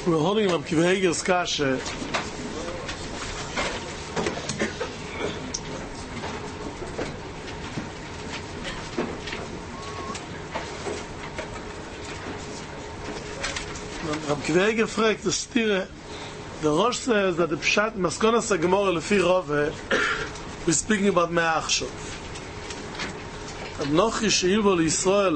We're holding Reb Kiva Eger's kasha. Reb Kiva Eger fragt the stire. The Rosh says that the Pshat Maskonas HaGemara Lefi Rove, we're speaking about Me'achshov. Nochi she'ilvo l'Yisrael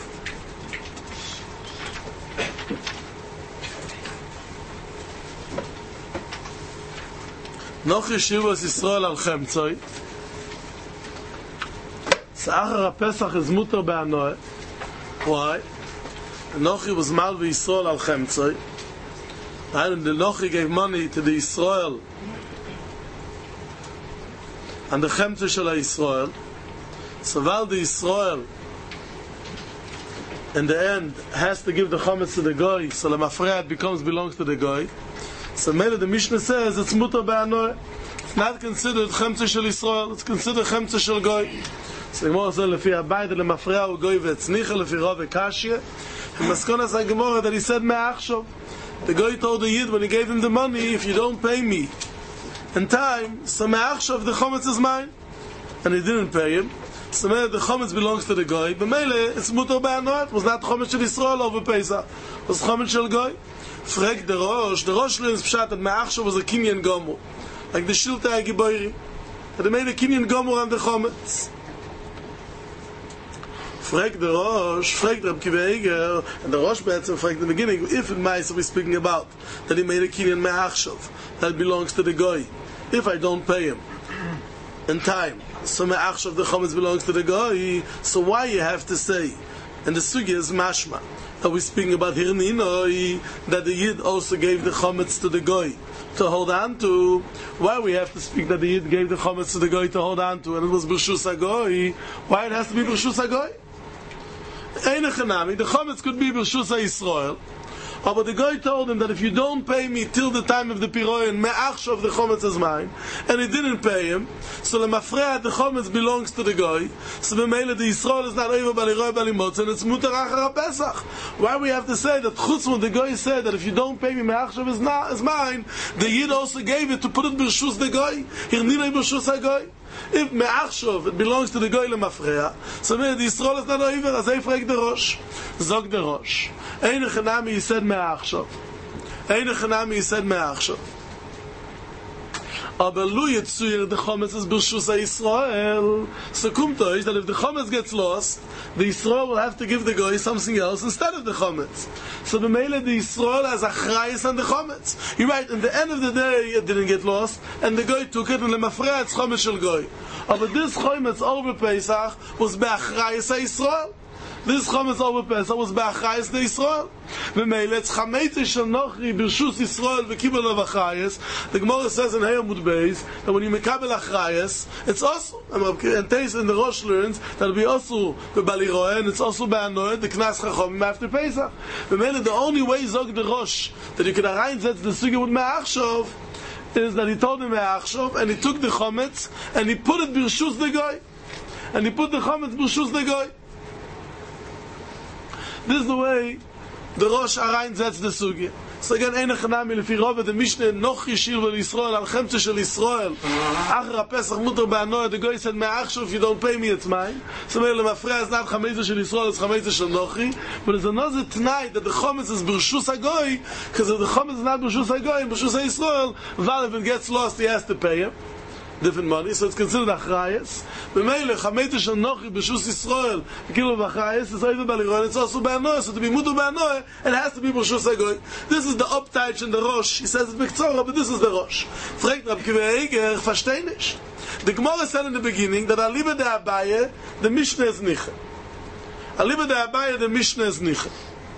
Nochi she'ilvo l'Yisrael al Chemtzoi Se'achar HaPesach is mutar be'anoeh. Why? Nochi was mal v'Yisrael al Chemtzoi. And the Nochi gave money to the Israel and the Chemtzoi shel Israel. So while the Israel in the end has to give the Chometz to the Goy, so the Mafreya belongs to the Goy. So maybe the Mishnah says it's mutar be'anoeh. It's not considered Chemtzoi shel Israel, it's considered Chemtzoi shel Goy. So the Gemara says lefi Abayit le Mafreya u Goy ve'etznicha lefi Rav ve'kashya. And Maskonas HaGemara that he said Me'achshov. The Goy told the Yid when he gave him the money, if you don't pay me in time, so Me'achshov, the Chometz is mine. And he didn't pay him. So the Chometz belongs to the Goy. But Mele, it's mutar be'anoeh. It was not Chometz shel Yisrael over Pesach. It was Chometz shel Goy. Frag the Rosh learns Pshat that Me'achshov was a Kinyan Gomor. Like the Shiltei HaGiborim. And they made a Kinyan Gomor on the Chometz. Frag the Rosh, frag Reb Kiva Eger, and the Rosh betzim frag in the beginning, if in Maisa we're speaking about that he made a Kinyan Me'achshov, that belongs to the Goy. If I don't pay him in time, so Me'achshov the Chometz belongs to the Goy, so why you have to say, and the Sugya is Mashma, that we're speaking about Hirninoi, that the Yid also gave the Chometz to the Goy to hold on to. Why we have to speak that the Yid gave the Chometz to the Goy to hold on to, and it was B'Rshus HaGoy? Why it has to be B'Rshus HaGoy? The Chometz could be B'Rshus HaYisrael, but the Goy told him that if you don't pay me till the time of the Piroyan, Me'achshov the Chometz is mine, and he didn't pay him, so the Mafreya the Chometz belongs to the Goy, so the Mele the Yisrael is not over Baliroi Balimotz, and it's mutar achar HaPesach. Why we have to say that Chutzman the Goy said that if you don't pay me, Me'achshov is mine, the Yid also gave it to put it B'Rshus the Goy, Hirninoi B'Rshus HaGoy. If Me'achshov it belongs to the Goy leMafreya, so the Yisrael is not over, as I frag the Rosh. Zog the Rosh. Ein Chanami he said Me'achshov. Ein Chanami he said Me'achshov. Aber lu yitzuyer the Chometz is B'Rshus HaYisrael. So kumtoish that if the Chometz gets lost, the Yisrael will have to give the Goy something else instead of the Chometz. So the Mele the Yisrael has achrayis on the Chometz. You're right, in the end of the day it didn't get lost, and the Goy took it, and the Mafreya it's Chometz shel Goy. But this Chometz over Pesach was be'achrayis HaYisrael. This Chometz over Pesach was be'achrayis the Yisrael. V'meile it's Chametz shel Nochi B'Rshus Yisrael v'kibel of achrayis. The Gemara says in Heyamud Beis that when you mekabel achrayis, it's also, and Teis in the Rosh learns that it'll be also b'Baliroeh, and it's also be'anoeh the Knas Chachomim after Pesach. V'meile the only way Zog the Rosh that you can arrange the Sugya with Me'achshov is that he told him Me'achshov, and he took the Chometz and he put it B'Rshus the Goy, and he put the Chometz B'Rshus the Goy. This is the way the Rosh arranges the Sugya. So again, Ein Chanami lefi Rove, the Mishnah Nochi she'ilvo l'Yisrael al Chemtzoi shel Yisrael. Achar HaPesach mutar be'anoeh. The Goy said Me'achshov, if you don't pay me, it's mine. So the Mafreya is not Chametz shel Yisrael, it's Chametz shel Nochi. But there's another tonight that the Chometz is B'Rshus HaGoy, because if the Chometz is not B'Rshus HaGoy and B'Rshus HaYisrael, Val if it gets lost, he has to pay him different money, so it's considered achrayis. B'meile Chametz shel Nochi B'Rshus Yisrael kilo achrayis is over Baliroeh. It's also be'anoeh. So to be mutar be'anoeh, it has to be B'Rshus HaGoy. This is the upteich in the Rosh. He says it's b'ktzora, but this is the Rosh. Fragt Reb Kiva Eger, versteh nicht. The Gemara said in the beginning that Aliba de Abaye, the Mishnah is niche. Aliba de Abaye, the Mishnah is niche.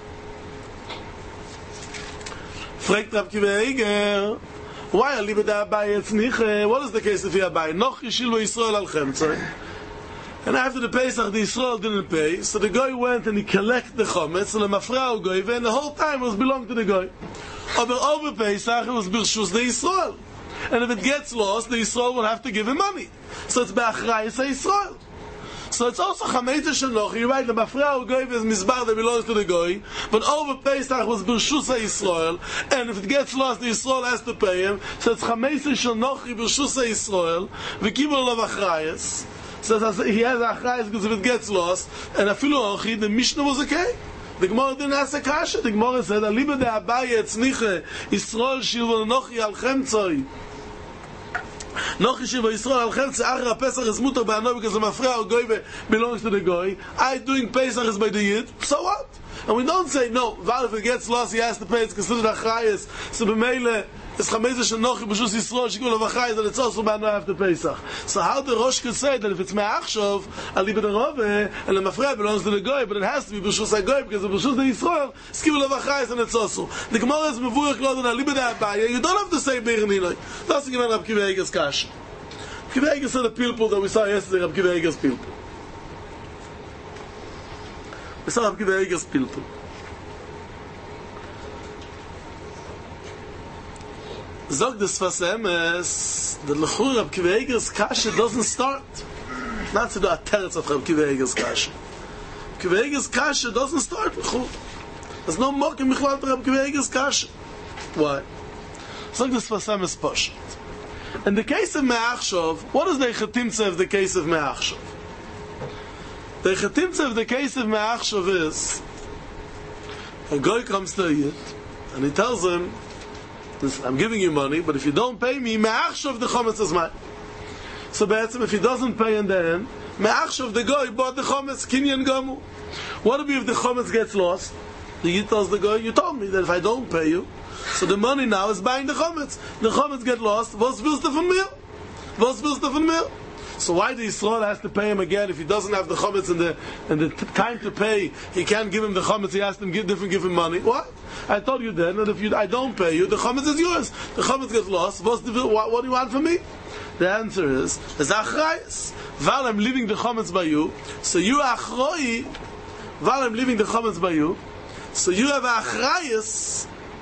Fragt Reb Kiva Eger, why Aliba de Abaye it's niche? What is the case of Abaye? Noch yishilvo Yisrael al Chemtzoi. And after the Pesach, the Yisrael didn't pay, so the Goy went and he collected the Chometz, and the Mafreya Goy, and the whole time it was belonged to the Goy. But over Pesach, it was B'Rshus the Yisrael. And if it gets lost, the Yisrael will have to give him money. So it's Be'achrayis HaYisrael. So it's also Chametz Shenochi. You're right, the Mafreya Goy is Mizbar that belongs to the Goy, but over Pesach was B'Rshus Yisrael, and if it gets lost, the Yisrael has to pay him. So it's Chametz Shenochi B'Rshus Yisrael, V'kibul of Achrayas. So he has Achrayas because if it gets lost, and Afilu Ochi, the Mishnah was okay. The Gemara didn't ask a kasha. The Gemara said, "Aliba de Abaye etzniche Yisrael shilva nochi al chemtzoi." Nochi shilva Yisrael al chemtzoi. Achra Pesach is mutar ba'anoi because the mafreya or goy belongs to the goy. I doing Pesach is by the yid. So what? And we don't say no. Val if it gets lost, he has to pay. It's considered achrayas. So b'meile it's Chametz Shenochi B'Rshus Yisrael shikul avachayis, and it's also ba'anoi after Pesach. So how the Rosh could say that if it's me'achshov aliba de rove and the mafreya belongs to the goy, but it has to be B'Rshus HaGoy because the B'Rshus de Yisrael is kibul avachayis, and it's also. The Gemara is mevuyach lo aliba de Abaye. You don't have to say Beirinoi. That's the Gemara Rab Kiva Eiger's kasha. Kiva Eiger said the pilpul that we saw yesterday. Rab Kiva Eiger's pilpul. We saw Rab Kiva Eiger's pilpul. Zog des Fasemes, the Lechur Rab Kiva Eiger's kasha doesn't start. Not to do a teretz of Rab Kiva Eiger's kasha. Kiva Eiger's kasha doesn't start Lechur. There's no mokim michlal to Rab Kiva Eiger's kasha. Why? Zog des Fasemes Poshet. In the case of Me'achshov, what is the Chetimtze of the case of Me'achshov? The Chetimtze of the case of Me'achshov is a guy comes to a yid and he tells him, I'm giving you money, but if you don't pay me, Me'achshov the chometz is mine. So be'etzim, if he doesn't pay in the end, Me'achshov the guy bought the chometz, kinyan gamu. What if the chometz gets lost? The yid tells the guy, you told me that if I don't pay you, so the money now is buying the chometz. The chometz get lost. Was willst du von mir? Was willst du von mir? So why the Yisrael has to pay him again if he doesn't have the chometz and the time to pay? He can't give him the chometz. He has to give him money. What? I told you then that if I don't pay you, the chometz is yours. The chometz gets lost. What do you want from me? The answer is achrayas. While I'm leaving the chometz by you, so you achroi. While I'm leaving the chometz by you, so you have achrayas.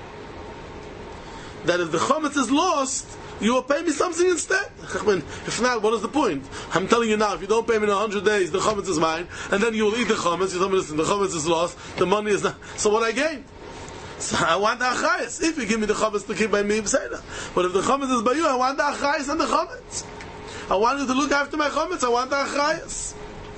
That if the chometz is lost, you will pay me something instead. If not, what is the point? I'm telling you now, if you don't pay me in 100 days, the chometz is mine, and then you will eat the chometz. You tell me, listen, the chometz is lost, the money is not. So what I gain? So I want the achrayas. If you give me the chometz to keep by me, say that. But if the chometz is by you, I want the achrayas and the chometz. I want you to look after my chometz. I want the achrayas.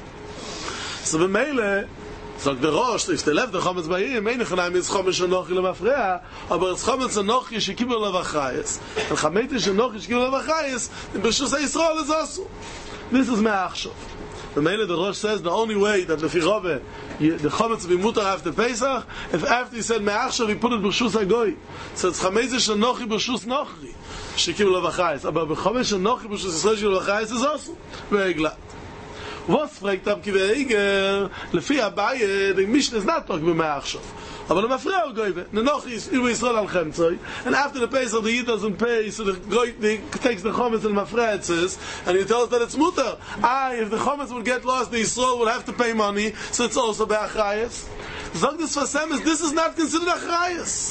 So b'meile, sagt der Rosh, if they left the chometz by him, mein Echanim is chometz shenochi lemafreya, aber it's chometz shenochi shekibul levachayis. And chametz shenochi shekibul levachayis, in B'Rshus Yisrael is also. This is me'achshov. The Meile, the Rosh says, the only way that the Firove, the chometz will be mutar after Pesach, if after he said me'achshov, he put it B'Rshus HaGoy. So it's chametz shenochi B'Rshus nochi, shekibul levachayis. Aber chometz shenochi B'Rshus Yisrael shekibul levachayis is also. Very glad. Was fragt Rab Kiva Eiger? Lefi Abaye, the Mishnah is not talking about Me'achshov. Aber the Mafreya goy, the Noch is Yisrael al Chemtzoi, and after the Pesach the Yid doesn't pay, so the goy takes the chometz and the Mafreya it says, and he tells that it's mutar. If the chometz would get lost, the Yisrael would have to pay money, so it's also be'achrayas. Zog des Fasemes, this is not considered achrayas.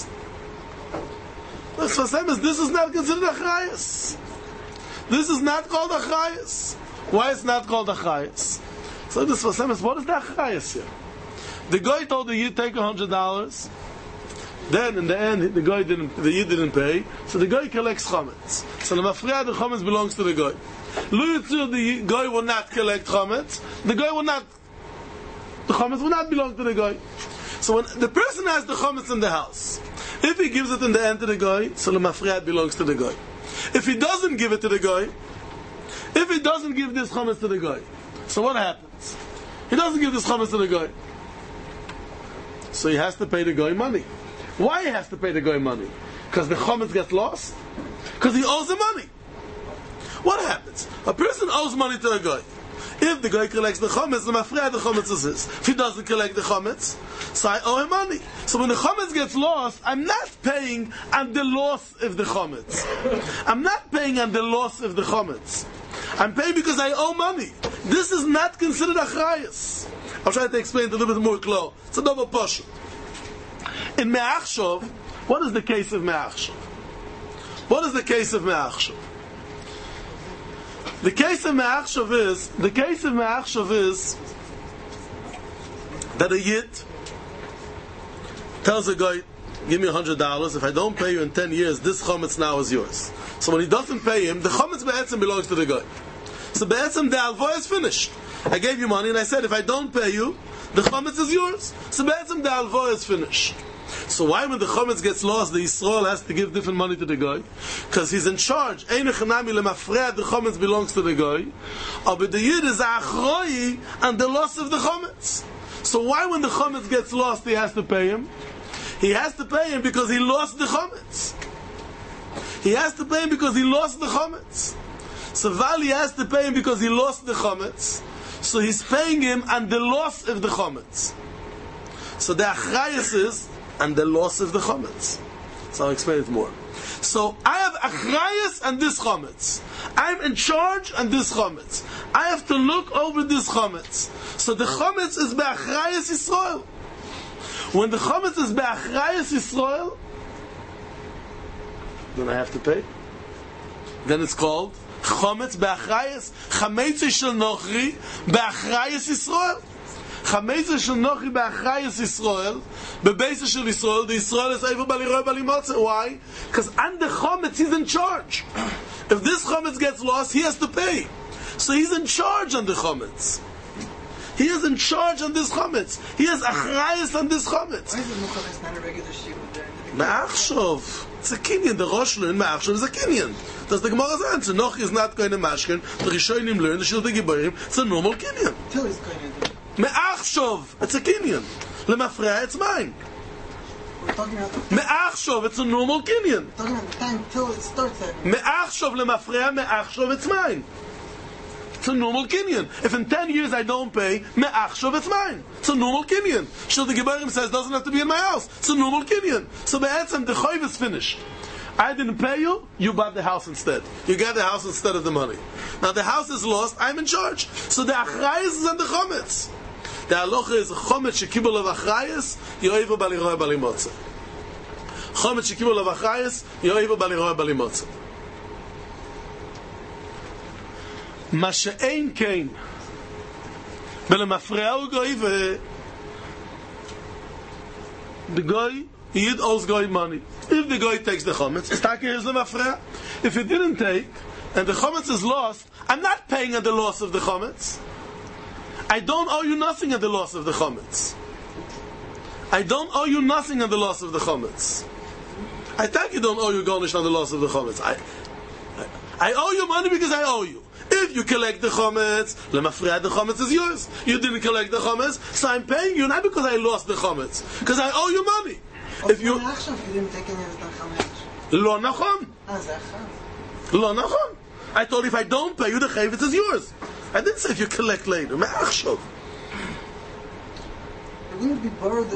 This Fasemes, this is not considered achrayas. This is not called achrayas. Why it's not called achrayas? So this Fasemes, what is the achrayas here? The guy told the Yid take $100. Then in the end, the Yid didn't pay. So the guy collects chometz. So the mafreya, the chometz belongs to the guy. Lo yitzur, the guy will not collect chometz. The chometz will not belong to the guy. So when the person has the chometz in the house, if he gives it in the end to the guy, so the mafreya belongs to the guy. If he doesn't give it to the guy, if he doesn't give this chometz to the guy, so what happens? He doesn't give this chometz to the guy. So he has to pay the guy money. Why he has to pay the guy money? Because the chometz gets lost? Because he owes the money. What happens? A person owes money to a guy. If the guy collects the chometz, the mafreya, the chometz is his. If he doesn't collect the chometz, so I owe him money. So when the chometz gets lost, I'm not paying on the loss of the chometz. I'm not paying on the loss of the chometz. I'm paying because I owe money. This is not considered achrayas. I'll try to explain it a little bit more clear. It's a double pashut. In Me'achshov, what is the case of Me'achshov? What is the case of Me'achshov? The case of Me'achshav is that a Yid tells a guy, give me $100, if I don't pay you in 10 years, this chometz now is yours. So when he doesn't pay him, the chometz be'etzem belongs to the guy. So be'etzem, the alvoy is finished. I gave you money and I said, if I don't pay you, the chometz is yours. So be'etzem, the alvoy is finished. So why when the chometz gets lost, the Yisrael has to give different money to the guy? Because he's in charge. The chometz belongs to the guy. But the Yid is achroi and the loss of the chometz. So why when the chometz gets lost, he has to pay him? He has to pay him because he lost the chometz. He has to pay him because he lost the chometz. So Vali has to pay him because he lost the chometz. So he's paying him and the loss of the chometz. So the achrayus is and the loss of the chometz. So I'll explain it more. So I have achrayus and this chometz. I'm in charge and this chometz. I have to look over this chometz. So the chometz is be'achrayus Yisrael. When the chometz is be'achrayus Yisrael, then I have to pay. Then it's called chometz be'achrayus. Chametz shel nochri be'achrayus Yisrael. Chametz shel nochri be'achrayus Yisrael. Bebeis shel Yisrael. The Yisrael is able b'liroy b'limotze. Why? Because on the chometz he's in charge. If this chometz gets lost, he has to pay. So he's in charge on the chometz. He is in charge on this chometz. He has achrayus on this chometz. Why is the Mukhas not a regular shiur there? Me'achshov. It's a kinyan. The Rosh learn Me'achshov is a kinyan. That's the Gemara's answer. Noch is not going to mashkin. The Rishonim learn the Shiltei Giborim. It's a normal kinyan. Till he's going to do. Me'achshov. It's a kinyan. Lemafreya, it's mine. We're talking about the Me'achshov. It's a normal kinyan. We're talking about the time till it starts there. Me'achshov lemafreya. Me'achshov. It's mine. It's a normal kinyan. If in 10 years I don't pay, me'achshov, it's mine. It's a normal kinyan. Shiltei Giborim says doesn't have to be in my house. It's a normal kinyan. So be'etzem, the choiv is finished. I didn't pay you, you bought the house instead. You got the house instead of the money. Now the house is lost, I'm in charge. So the achrayus is on the chometz. The halacha is chometz shekibul of achrayus, yo'evu b'liroy b'limotze. Chometz shekibul of achrayus, yo'evu b'liroy b'limotze. מה שאין כן ולמפרע הוא גוי the guy Yid owes guy money. If the guy takes the chometz, it's taking his lemafreya. If he didn't take and the chometz is lost, I'm not paying at the loss of the chometz. I don't owe you nothing at the loss of the chometz. I don't owe you nothing at the loss of the chometz. I think you don't owe you garnish on the loss of the chometz. I owe you money because I owe you. If you collect the chometz, lemafreya, the chometz is yours. You didn't collect the chometz, so I'm paying you not because I lost the chometz, because I owe you money. If you didn't take any of the chometz. Lo nachon. Lo nachon. I told you if I don't pay you, the chavetz is yours. I didn't say if you collect later. Me'achshov. It wouldn't be borrowed.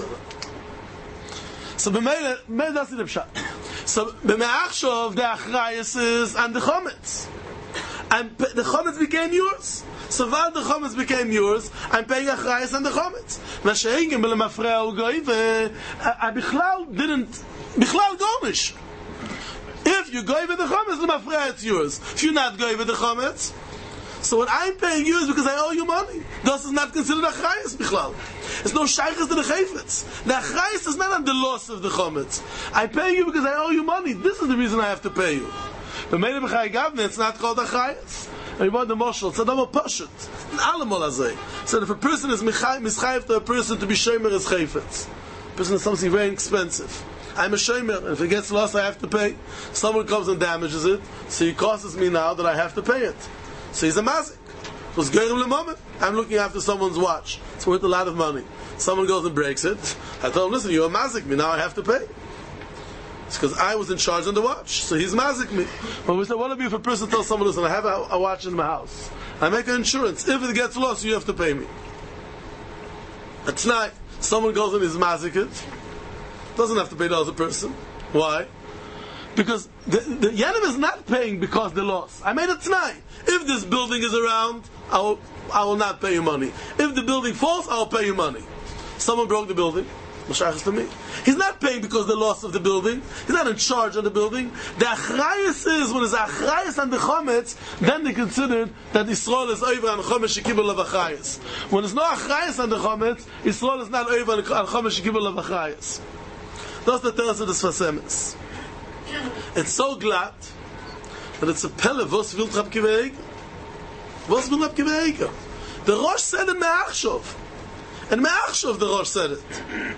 So b'meile that's the pshat. So b'me'achshov the achrayus is and the chometz. And the chometz became yours. So while the chometz became yours, I'm paying achrayus on the chometz. Masheingim b'lemafreya u'goy I bichlal garnish. If you go with the chometz, lemafreya it's yours. If you're not going with the chometz, so what I'm paying you is because I owe you money. This is not considered achrayus bichlal. It's no shaykhs to the chayfetz. The achrayus is not on the loss of the chometz. I'm paying you because I owe you money. This is the reason I have to pay you. The Meile B'chai Gavne, it's not called achrayus. And you want the moshel. It's a double pashut. An alamol azay. So if a person is mischayev to a person to be shomer as chayfetz, a person is something very expensive. I'm a shomer, and if it gets lost, I have to pay. Someone comes and damages it, so he costs me now that I have to pay it. So he's a mazik. It was gerim l'moment. I'm looking after someone's watch. It's worth a lot of money. Someone goes and breaks it. I told him, listen, you're a mazik me, now I have to pay. It's because I was in charge on the watch, so he's mazik me. But we said, what if a person tells someone, listen, I have a watch in my house. I make an insurance. If it gets lost, you have to pay me. At tonight, someone goes and is mazik it. Doesn't have to pay the other person. Why? Because the Yenim is not paying because they lost. I made it tonight. If this building is around, I will not pay you money. If the building falls, I'll pay you money. Someone broke the building. to me. He's not paying because of the loss of the building. He's not in charge of the building. The achrayus is, when there's achrayus on the chometz, then they consider that Yisrael is over on chometz shekibel of achrayus. When there's no achrayus on the chometz, Yisrael is not over on chometz shekibel of achrayus. That's the terms of the Sfas Emes. It's so glad that it's a pelle, was will Rab Akiva Eiger? Was will Rab Akiva Eiger? The Rosh said in Me'achshov. And Me'achshov the Rosh said it.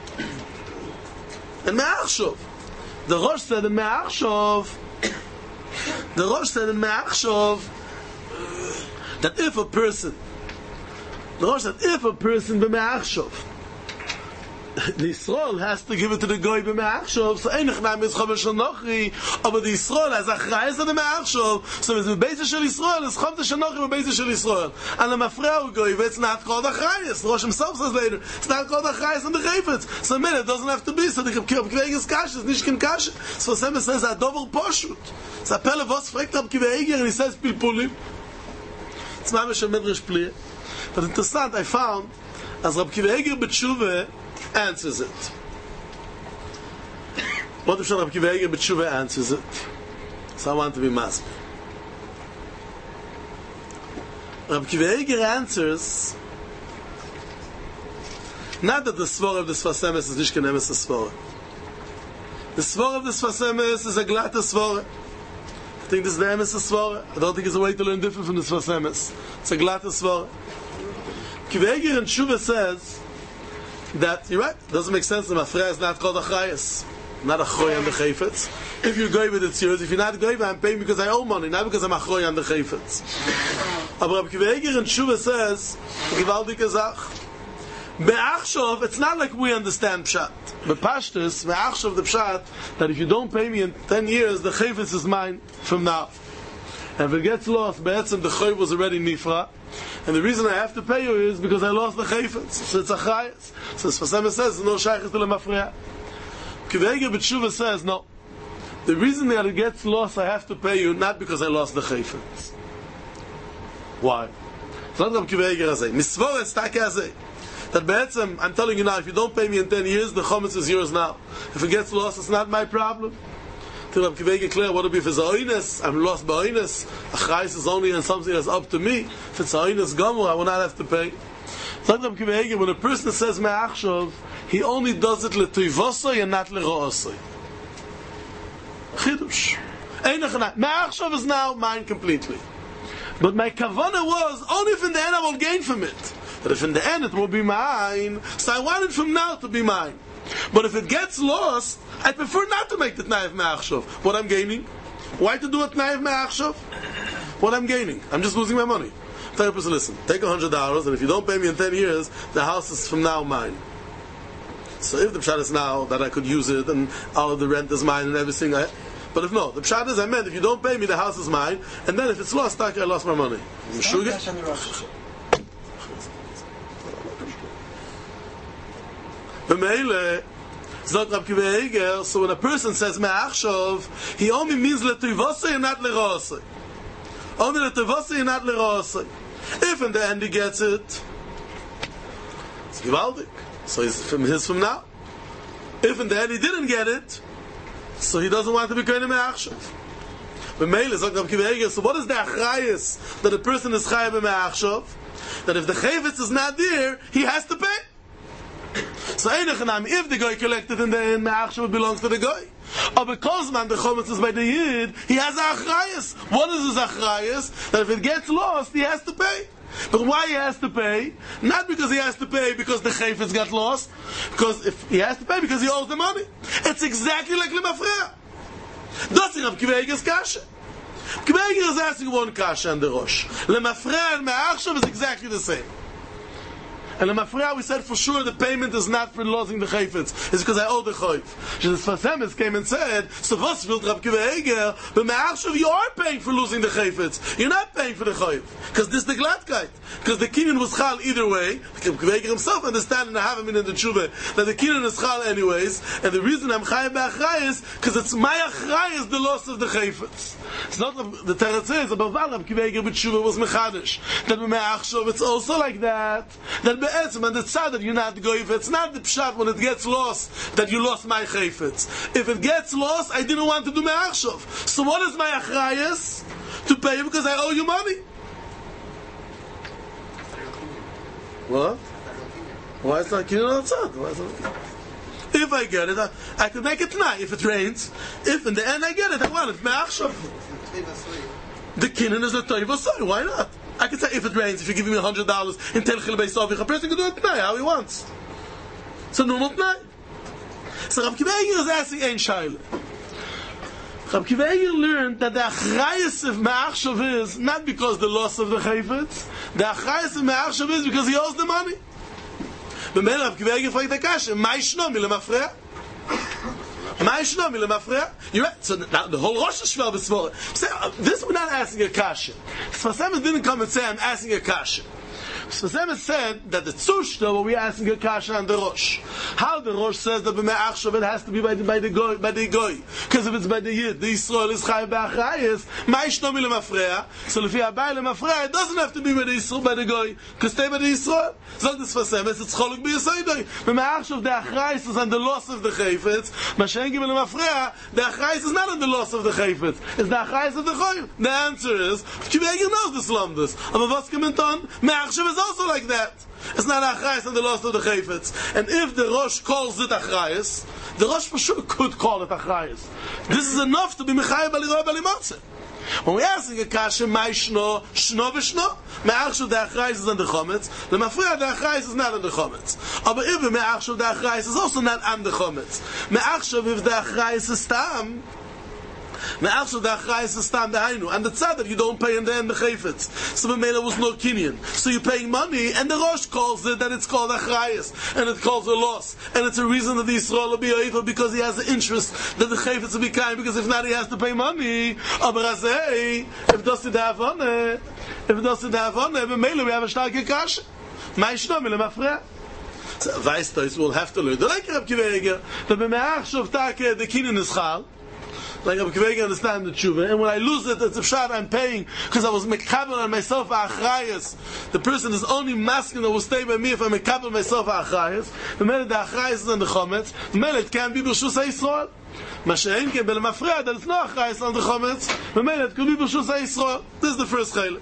And Me'achshov. The Rosh said in Me'achshov. The Rosh said in Me'achshov that if a person, the Rosh said if a person b'Me'achshov, the Yisrael has to give it to the Goy b'Me'achshov, so Einach Naim is Chomesh Shanochi, but the Yisrael has Achrayus on the Me'achshov, so it's the basis of Yisrael, it's Chomesh Shanochi, the basis of Yisrael. And the Mafreu Goy, it's not called Achrayus. The Rosh himself says later, it's not called Achrayus on the Chayfetz. So it doesn't have to be, so the Rab Akiva Eiger is Kasha, it's Nishkin Kasha. So Sema says, a double poshut. It's a pelle, was fragt Rab Akiva Eiger, and he says, Pilpulim. It's Mamish a Midrash Pli. But interessant, I found, as Rab Akiva Eiger b'tshuva answers it. What if Rab Akiva Eiger b'tshuva answers it? So I want to be masbir. Rab Akiva Eiger answers not that the svara of the Sfas Emes is nicht kein emes svara. The svara of the Sfas Emes is a glatte svara. I think this is the emes svara. I don't think it's a way to learn different from the Sfas Emes. It's a glatte svara. Akiva Eiger in Tshuva says that, you're right, it doesn't make sense. The Mafreya is not called Achrayus, not Achroy on the Chayfetz. If you're going with it, it's yours. If you're not going with it, I'm paying because I owe money, not because I'm Achroy on the Chayfetz. But Rab Akiva Eiger in Tshuva says, Gewaldige Zach, Be'achshov, it's not like we understand Pshat. But Pashtus, Be'achshov the Pshat, that if you don't pay me in 10 years, the Chayfetz is mine from now. And if it gets lost, Be'etzem, the Chayv was already Nifra. And the reason I have to pay you is because I lost the Chayfetz. So it's Achrayus. So Sfas Emes says, no Shaykhis to the Mafreya. Akiva Eiger b'tshuva says, no. The reason that it gets lost, I have to pay you, not because I lost the Chayfetz. Why? It's not Rab Akiva Eiger Azeh. Misvoret Stake Azeh. That Be'etzem, I'm telling you now, if you don't pay me in 10 years, the Chometz is yours now. If it gets lost, it's not my problem. To Rab Akiva Eiger clear, what would be if it's Oines? I'm lost by Oines. Achrayus is only on something that's up to me. If it's Oines Gomor, I will not have to pay. So Rab Akiva Eiger, when a person says Me'achshov, he only does it le'toivosoi and not le'ro'osoi. Chidush. Me'achshov is now mine completely. But my kavanah was, only if in the end I will gain from it. But if in the end it will be mine, so I want it from now to be mine. But if it gets lost, I prefer not to make the Tnai of Me'achshov. What I'm gaining? Why to do a Tnai of Me'achshov? What I'm gaining? I'm just losing my money. Tell the person, listen, take $100, and if you don't pay me in 10 years, the house is from now mine. So if the pshat is now that I could use it, and all of the rent is mine and everything, but if no, the pshat is I meant if you don't pay me, the house is mine, and then if it's lost, I lost my money. So when a person says Me'achshov, he only means le'toivosei and not le'ro'osei. Only le'toivosei and not le'ro'osei. If in the end he gets it, it's gewaldig. So he's from now. If in the end he didn't get it, so he doesn't want to be kind of Me'achshov. But Meile sagt Rab Akiva Eiger, so what is the achrayus that a person is chayav Me'achshov? That if the chayvetz is not there, he has to pay. So if the guy collected in the end, Me'achshov belongs to the guy. But because man the chometz is by the yid, he has achrayus. What is his achrayus? That if it gets lost, he has to pay. But why he has to pay? Not because he has to pay because the chayfetz got lost. Because if he has to pay because he owes the money. It's exactly like Lemafreya. That's Rab Akiva Eiger's kasha. Akiva Eiger is asking one kasha on the Rosh. Lemafreya and Me'achshov is exactly the same. And the Mafreya, we said for sure the payment is not for losing the chayfetz. It's because I owe the chayf. The Sfas Emes came and said, so was will Rab Akiva Eiger, but Me'achshov you are paying for losing the chayfetz. You're not paying for the chayf. Because this is the gladkeit. Because the kinyan was chal either way. Rab Akiva Eiger himself understand and I have him in the tshuva that the kinyan is chal anyways. And the reason I'm chayav ba'achrayis because it's my achrayis the loss of the chayfetz. It's not the Teretz says, but Rab Akiva Eiger with tshuva was mechadish. That Me'achshov it's also like that. That be'etzem, and it's sad that you're not goy. If it's not the pshat when it gets lost, that you lost my chayfetz. If it gets lost, I didn't want to do me'achshov. So what is my achrayas? To pay you because I owe you money. What? Why is it not kinyan outside? Why is it not? If I get it, I could make it tonight if it rains. If in the end I get it, I want it me'achshov. The kinyan is a toiv asoi. Why not? I could say if it rains, if you give me $100 in Telchil Beisovich, a person can do it tonight how he wants. It's a normal tonight. So Rav Kiva Eiger is asking ein shaila. Rav Kiva Eiger learned that the achrayus of me'achshov is not because the loss of the chayfetz. The achrayus of me'achshov is because he owes the money. But then Rav Kiva Eiger fragt the kasha, ma yishno mi lemafreya? Ma yishno mi lemafreya? You're right. So now the whole Rosh Hashval b'svora. This we're not asking a kasha. Sfas Emes didn't come and say, I'm asking a kasha. Sfas Emes said that the tzushta, what we're asking a kasha on the Rosh. How the Rosh says that b'me'achshov it has to be by the goy. Because if it's by the Yid, the Yisrael is chayav b'achrayis, ma yishno mi lemafreya. So if you have by lemafreya, it doesn't have to be by the Yisrael, by the goy. Because stay by the Yisrael. So this Sfas Emes, it's choluk b'yisaydoy. B'me'achshov the achrayis is on the loss of the chayfetz. Mashen giving lemafreya, the achrayis is not on the loss of the chayfetz. It's the achrayis of the choy. The answer is, Kiva Eiger knows the slumdus. Aber was kommt on? Me'achshov is also like that. It's not achrayis on the loss of the chayfetz. And if the Rosh calls it achrayis, the Rosh for sure could call it achrayis. This is enough to be mechayev b'liroy b'limotze. When we're asking a kasha, my shno v'shno, me'achshav the achrayis is on the chometz, the mafreya the achrayis is not on the chometz. Aber if me'achshav the achrayis is also not on the chometz. Me'achshav if the achrayis is tam, me'achshav the achrayis is tam dehainu, and the tzad that you don't pay in the end the chayfetz. So b'meila was no kinyan. So you're paying money, and the Rosh calls it that it's called achrayis, and it calls a loss, and it's a reason that the Yisrael will be over because he has the interest that the chayfetz will be kind, because if not he has to pay money. Aber azay, if das is the avone, b'meila we have a starke kasha. Ma yishno mi lemafreya. Weißt du, we'll have to learn. The like Rav Kiva Eiger, that b'me'achshav take the kinyan is chal. Like Rav Kiva Eiger understand the tshuva, and when I lose it, it's a pshat I'm paying because I was mekabel on myself achrayis. The person is only masking that will stay by me if I mekabel myself achrayis. The minute the achrayis is on the chometz, the minute it can be b'rshus ha'Yisrael. Ma she'en ken b'lemafreya that it's no achrayis on the chometz. The minute it could be b'rshus ha'Yisrael. This is the first chelik.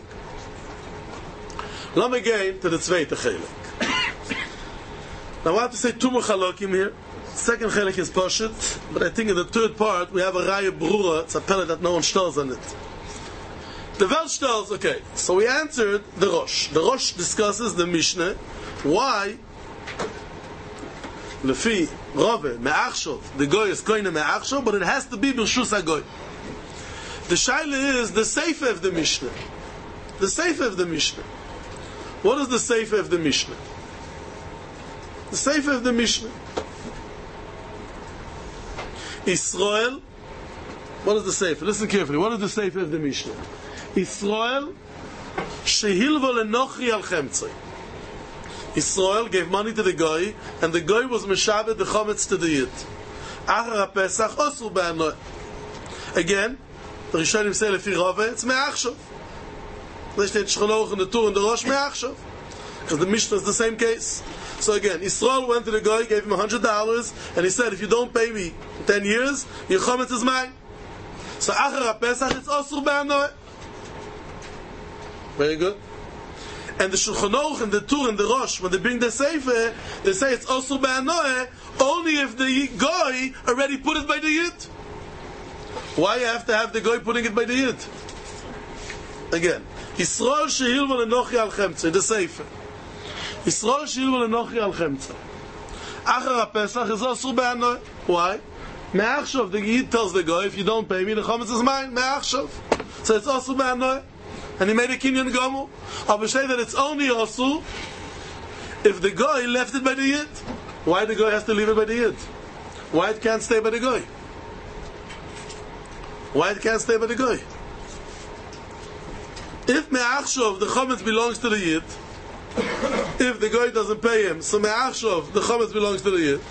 Let me get to the zweite chelik. Now I want to say two more chalokim here. Second chelik is Poshet, but I think in the third part we have a Raya Brura. It's a pellet that no one stells on it. The Welt stells, okay. So we answered the Rosh. The Rosh discusses the Mishnah. Why? Lefi Rove Me'achshov. The Goy is koine Me'achshov, but it has to be B'rshus HaGoy. The Shaila is the Seifa of the Mishnah. The Seifa of the Mishnah. What is the Seifa of the Mishnah? The Seifa of the Mishnah. Israel, what is the Seifa? Listen carefully. What is the Seifa of the Mishnah? Israel, shehilvo lenochri al chemtzoi. Israel gave money to the Goy, and the Goy was meshabed the chometz to the Yid. Achar HaPesach osur b'anoy. Again, the Rishonim say lefi Rove, it's me'achshov. They state Shcholoch in the Tur and the Rosh me'achshov. Because the Mishnah is the same case. So again, Israel went to the guy, gave him $100, and he said, if you don't pay me 10 years, your chometz is mine. So Achar HaPesach, it's osur b'anoy. Very good. And the Shulchan Aruch and the Tur and the Rosh, when they bring the Sefer, they say it's osur b'anoy only if the guy already put it by the Yid. Why you have to have the guy putting it by the Yid? Again, Yisrael shehilvo lenochi al chemtzei, the Sefer. Yisrael shehilvo lenochi al chemtzei. Achar HaPesach is osur b'anoy. Why? Me'achshov, the Yid tells the guy, if you don't pay me, the chometz is mine. Me'achshov. So it's osur b'anoy. And he made a kinyan gomu. I will say that it's only osur if the guy left it by the Yid. Why the guy has to leave it by the Yid? Why it can't stay by the guy? Why it can't stay by the guy? If me'achshov, the chometz belongs to the Yid, if the guy doesn't pay him, so me'achshov, the chometz belongs to the Yid.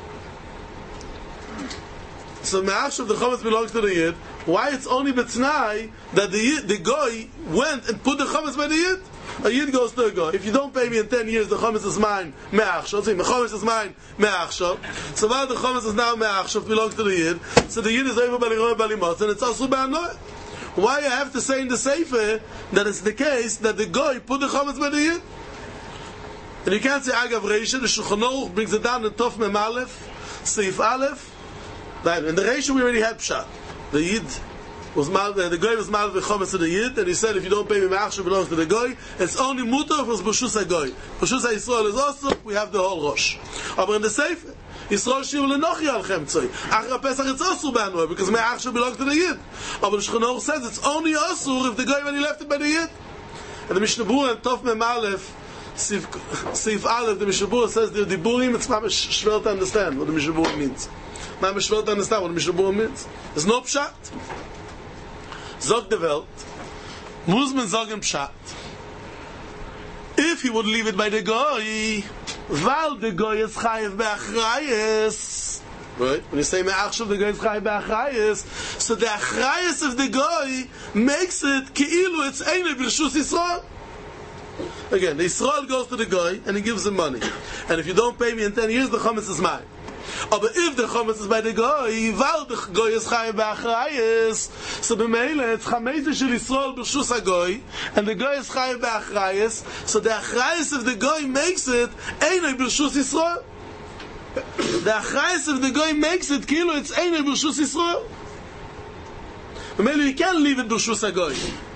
So me'achshov, the chometz belongs to the Yid. Why it's only betnai that the guy went and put the chometz by the Yid? A Yid goes to a Goy. If you don't pay me in 10 years, the Chometz is mine, me'achshav. The Chometz is mine, me'achshav. So while the Chometz is now me'achshav, belongs to the Yid, so the Yid is over by the Roy Balimot, and it's also be'anoy. Why you have to say in the Sefer that it's the case that the Goy put the Chometz by the Yid? And you can't say Agav Reisha. The Shulchan Aruch brings it down in Tov Mem Aleph, Seif Aleph. In the Reisha we already had Pshat. The Yid was mal, the Goy was mal with Chometz to the Yid, and he said if you don't pay me me'achshav, belongs to the Goy. It's only mutar if it's b'shus haGoy. B'shus haYisrael is also, we have the whole Rosh. But in the Sefer, Yisrael shivu lenochi al chemtzoi. Achra Pesach it's also b'anoy because me'achshav belongs to the Yid. But the Shulchan Aruch says it's only also if the Goy when he left it by the Yid. And the Mishnah Berurah in Tov Mem Aleph, Seif Aleph, the Mishnah Berurah says the Diburim, it's not schwer to understand what the Mishnah Berurah means. Not schwer to understand what the Mishnah Berurah means. There's no Pshat. Zog the Welt, muss man sagen Pshat. If he would leave it by the Goy, weil the Goy is chayev be'achrayes. Right? When you say me'achshav, the Goy is chayev be'achrayes, so the achrayes of the Goy makes it ki'ilu it's eine b'rshus Yisrael. Again, the Yisrael goes to the Goy and he gives him money. And if you don't pay me in 10 years, the Chometz is mine. But if the Chometz is by the Goy, while the Goy is chayev be'achrayes, so b'meila it's chamezah shel Yisrael b'rshus haGoy, and the Goy is chayev be'achrayes, so the achrayes of the Goy makes it einay b'rshus Yisrael. The achrayes of the Goy makes it kilo it's einay b'rshus Yisrael. B'meila you can't leave it b'rshus haGoy.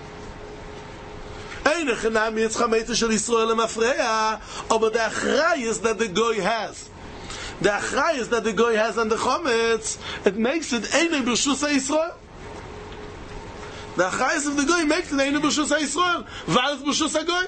Einay chenami it's chamezah shel Yisrael lemafreya, but the achrayes that the Goy has. The achrayes that the Goy has on the Chometz, it makes it einay b'rshus Yisrael. The achrayes of the Goy makes it einay b'rshus Yisrael. V'al b'rshus haGoy.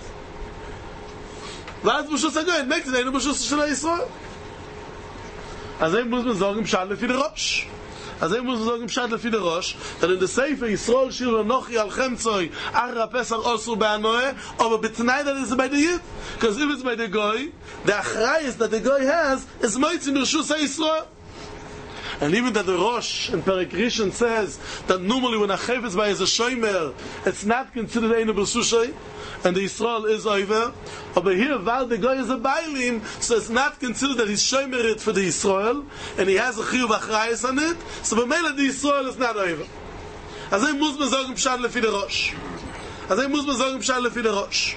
V'al b'rshus haGoy, it makes it einay b'rshus shel Yisrael. Also muss man sagen, Pshat lefi der Rosh. Also muss man sagen, Pshat lefi der Rosh, that in the Sefer Yisrael shir lenochi al chemtzoi achra Pesach osur be'anoeh, aber betnai that is by the Yid. Because if it's by the Goy, the achrayes that the Goy has is moitzin b'rshus Yisrael. And even that the Rosh in Perek Rishon says that normally when a chayv by is a shomer, it's not considered eine b'rshushay, and the Yisrael is over. But here, while the Goy is a bailim, so it's not considered that he's shomer it for the Yisrael, and he has a chiyuv achrayes on it, so b'meila the Yisrael is not over. Also muss man sagen Pshat lefi der Rosh. Also muss man sagen Pshat lefi der Rosh.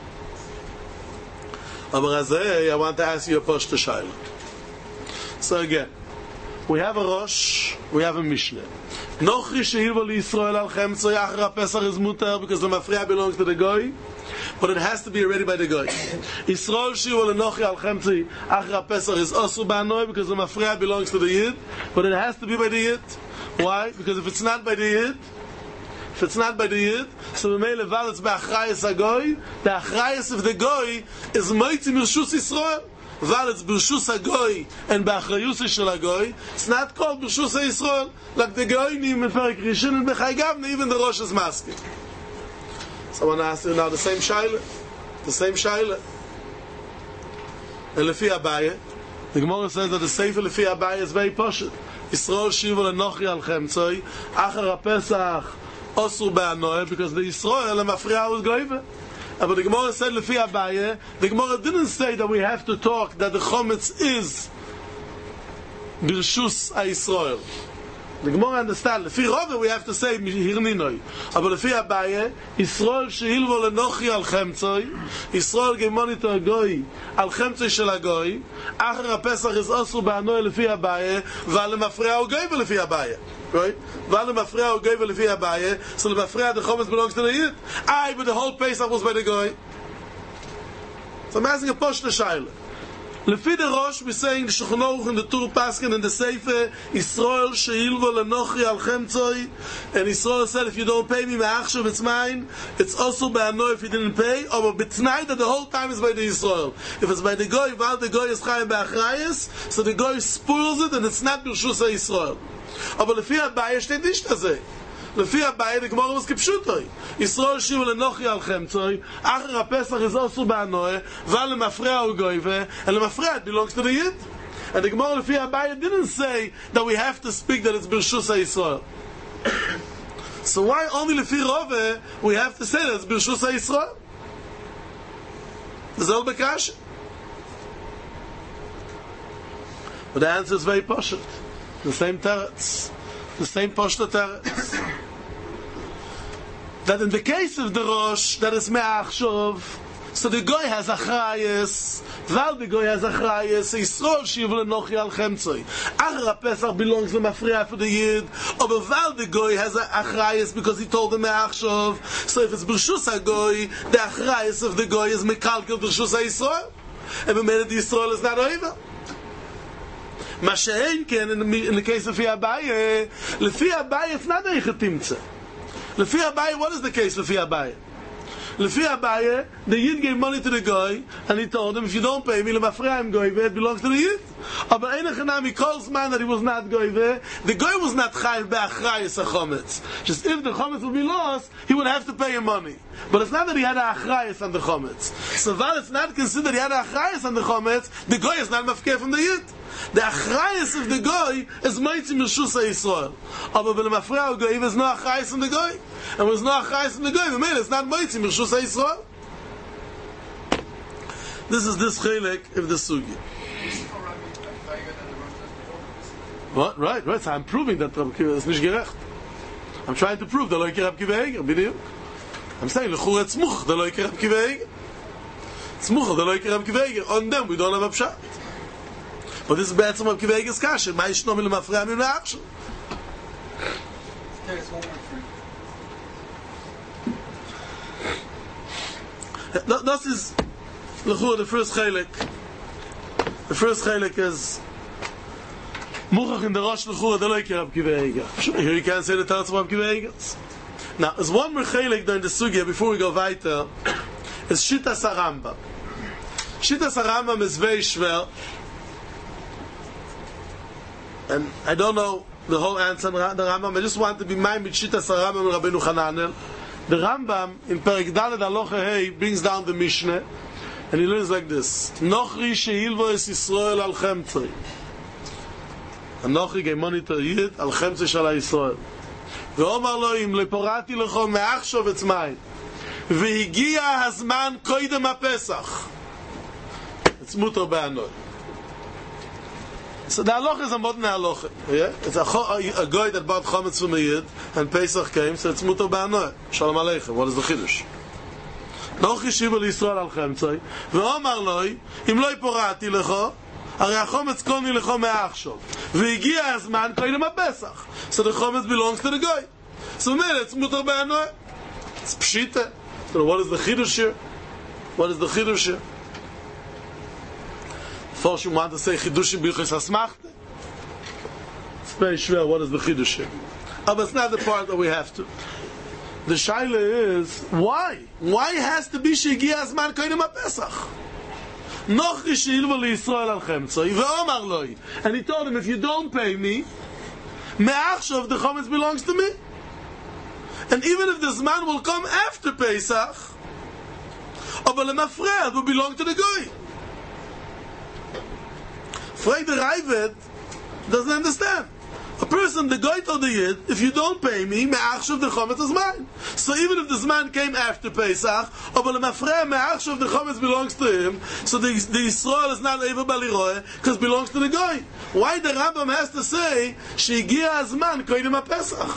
Aber I want to ask you a poshta shayla. So again, we have a Rosh, we have a Mishnah. Nochri she'ilvo Yisrael al chemtzoi achra Pesach is mutar because the mafreya belongs to the Goy, but it has to be already by the Goy. Yisrael she'ilvo lenochi al chemtzoi achra Pesach is also ba'anoy because the mafreya belongs to the Yid, but it has to be by the Yid. Why? Because if it's not by the Yid, so the mele val it's be'achrayes haGoy, the achrayes of the Goy is moitzim b'rshus Yisrael. Val it's b'rshus haGoy and be'achrayus shel haGoy. It's not called b'rshus Yisrael like the Goyim in Perek Rishon and B'chai Gavna, even the Rosh is masking. So I want to ask you now the same shaila. And lefi Abaye, the Gemara says that the Sefer lefi Abaye is very poshut. Yisrael shivu lenochi al chemtzoi achar Pesach osur be'anoeh because the Yisrael mafriya was goyve. But the Gemara said lefi Abaye, the Gemara didn't say that we have to talk that the Chometz is b'rshus Yisrael. The Gemara understand. Lefi Rove we have to say hirninoi. But lefi Abaye, Yisrael she'ilvo lenochi al chemtzoi, Yisrael gave money to a goy al chemtzoi shel hagoy. Achar Pesach is osur be'anoeh lefi Abaye, v'al mafreya ugoy lefi Abaye. Right? V'al mafreya ugoy lefi Abaye. So the mafreya the Chometz belongs to the Yid. But the whole Pesach was by the goy. So I'm asking a poshta shayla. Lefi the Rosh, we're saying the Shulchan Aruch and the Tur Paskin and the Sefer Yisrael she'ilvo lenochi al chemtzoi, and Yisrael said if you don't pay me me'achshav it's mine. It's also be'anoy if you didn't pay, or b'tnai that the whole time is by the Yisrael. If it's by the Goy, while the Goy is chayav be'achrayes, so the Goy spoils it and it's not b'rshus Yisrael. Aber lefi Abaye steht nicht daseh. Lefi Abaye, the Gemara was kipshutoi. Yisrael shivu lenochi al chemtzoi, achar Pesach is also be'anoeh, v'al mafreya ugoyve, and the mafreya it belongs to the Yid. And the Gemara lefi Abaye didn't say that we have to speak that it's b'rshus Yisrael. So why only lefi Rove we have to say that it's b'rshus Yisrael? Selbe kasha. But the answer is very poshut. The same teretz. The same poshut teretz. That in the case of the Rosh, that is me'achshov, so the goy has achrayes, while the goy has achrayes, Yisrael shiv lenochi al chemtzoi. Achra Pesach belongs to Mafriya for the Yid, but while the goy has achrayes because he told him me'achshov, so if it's B'rshus HaGoy, the achrayes of the goy is mekalkel B'rshus HaYisrael, and the Yisrael is not over. Mashein ken in the case of Lefi Abaye, it's not a Timtze. Lefi Abaye, what is the case Lefi Abaye? Lefi Abaye, the Yid gave money to the guy, and he told him, if you don't pay me, Lemafreim goy, it belongs to the Yid. Aber Einachanam, he calls man that he was not goy, the guy was not chayiv be'achrayis HaChometz. Just if the Chometz would be lost, he would have to pay him money. But it's not that he had a achrayis on the Chometz. So while it's not considered he had a achrayis on the Chometz, the guy is not mafkeh from the Yid. The achrayis of the goy is mighty Meshus HaYisrael. Aber when the mafreya goy, there's no achrayis from the goy. And there's no achrayis from the goy, the man is not mighty Meshus HaYisrael. This is this chelik of the sugi. What? Right. So I'm proving that Rab Kiva is nicht gerecht. I'm trying to prove that Loike Rab Kiva Eger, b'diuk. I'm saying, l'chur etzmuch, the Loike Rab Kiva Eger. Tzmuch, the Loike Rab Kiva Eger. On them, we don't have a pshat. But this is better Rab Kiva Eger's kasha. Ma yishno mi lemafreya mi me'achshov. There's one more thing. This is l'chur, the first chelik. The first chelik is Muchach in the Rosh l'chur, the Loike Rab Kiva Eger. Here you can't say the Teretz of Rab Kiva Eger. Now, there's one more chelik during the sugya before we go weiter. Is Shittas HaRambam. Shittas HaRambam is very shver. And I don't know the whole answer of the Rambam. I just want to be mind with Shittas HaRambam and Rabbeinu Hananel. The Rambam in Perek Daled Halacha Hey brings down the Mishnah, and he learns like this: Nochri she'ilvo es Yisrael al chemtzei. And Nochri gave money to Yid al chemtzei shal Yisrael. Ve'omar lo im leporati lecho me'achshov etzmai. Ve'higia hazman koidem HaPesach. It's mutar be'anoi. So the halacha is a modern halacha. Yeah? It's a guy that bought chometz from a Yid, and Pesach came, so it's mutar be'anoi. Shalom aleichem. What is the chiddush? Noch yeshiva l'Yisrael al chemtzei, ve'omar loi, im loi porati lecho, הרי החומץ קוני לכו מהאחשוב והגיע הזמן קודם הפסח, so the chometz belongs to the guy. So it's mutar be'anoi. It's pshita. So what is the chiddush here? What is the chiddush here? First you want to say chidushim b'ilchos hasmachta. It's very shver. What is the chiddush here? But it's not the part that we have to. The shaila is why? Why has to be shegiya hazman koidem haPesach? Noch yishilva liYisrael al chemtzoi ve'omar loi. And he told him, if you don't pay me, me'achshov the chometz belongs to me. And even if this man will come after Pesach, aber lemafreya will belong to the goy. Frag the Ravid doesn't understand. A person, the guy told the Yid, if you don't pay me, me'achshav the chometz is mine. So even if this man came after Pesach, aber lemafreya me'achshav the chometz belongs to him, so the Yisrael is not able baliroeh, because it belongs to the guy. Why the Rambam has to say, she'higia hazman koidem haPesach?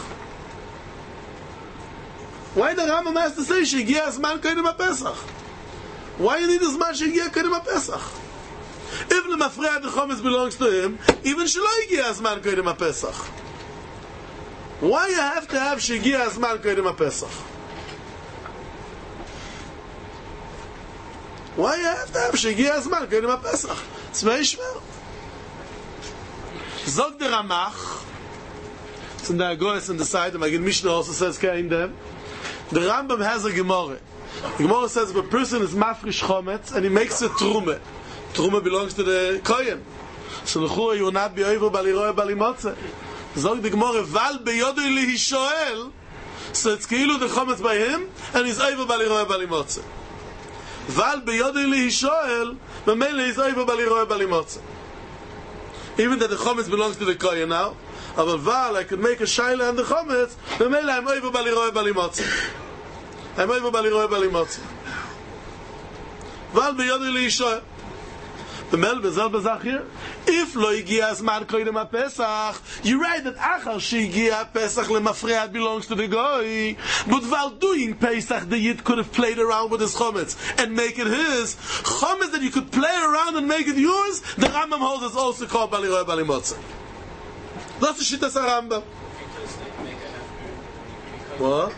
Why the Rambam has to say, she'higia hazman koidem haPesach? Why you need this man she'higia koidem haPesach? If the mafreya the chometz belongs to him, even shelo higia hazman koidem haPesach. Why you have to have shehigia hazman koidem haPesach? Why you have to have shehigia hazman koidem haPesach? It's very shver. Zog the Ramach. It's in the Agoras on the side. The Magid Mishnah also says kein dem. The Rambam has a Gemara. The Gemara says if a person is mafrish chometz and he makes a truma. Truma belongs to the Kohen. So l'chura you will not be over baliroeh balimotze. Zog the Gemara, val beyodoi lihishoel, so it's keilu the chometz by him, and he's over baliroeh balimotze. Val beyodoi lihishoel, b'meile he's over baliroeh balimotze. Even that the chometz belongs to the Kohen now, but val, I could make a shaila on the chometz, b'meile I'm over baliroeh balimotze. I'm over baliroeh balimotze. Val beyodi leisha. The melbe selbe Sach here. If lo yigia azman koydem Pesach, you're right that achar sheyigia Pesach lemafread belongs to the goy. But while doing Pesach, the Yid could have played around with his chometz and make it his. Chometz that you could play around and make it yours, the Rambam holds is also called Bali Roy Bali Motze. That's the shittas Rambam. What?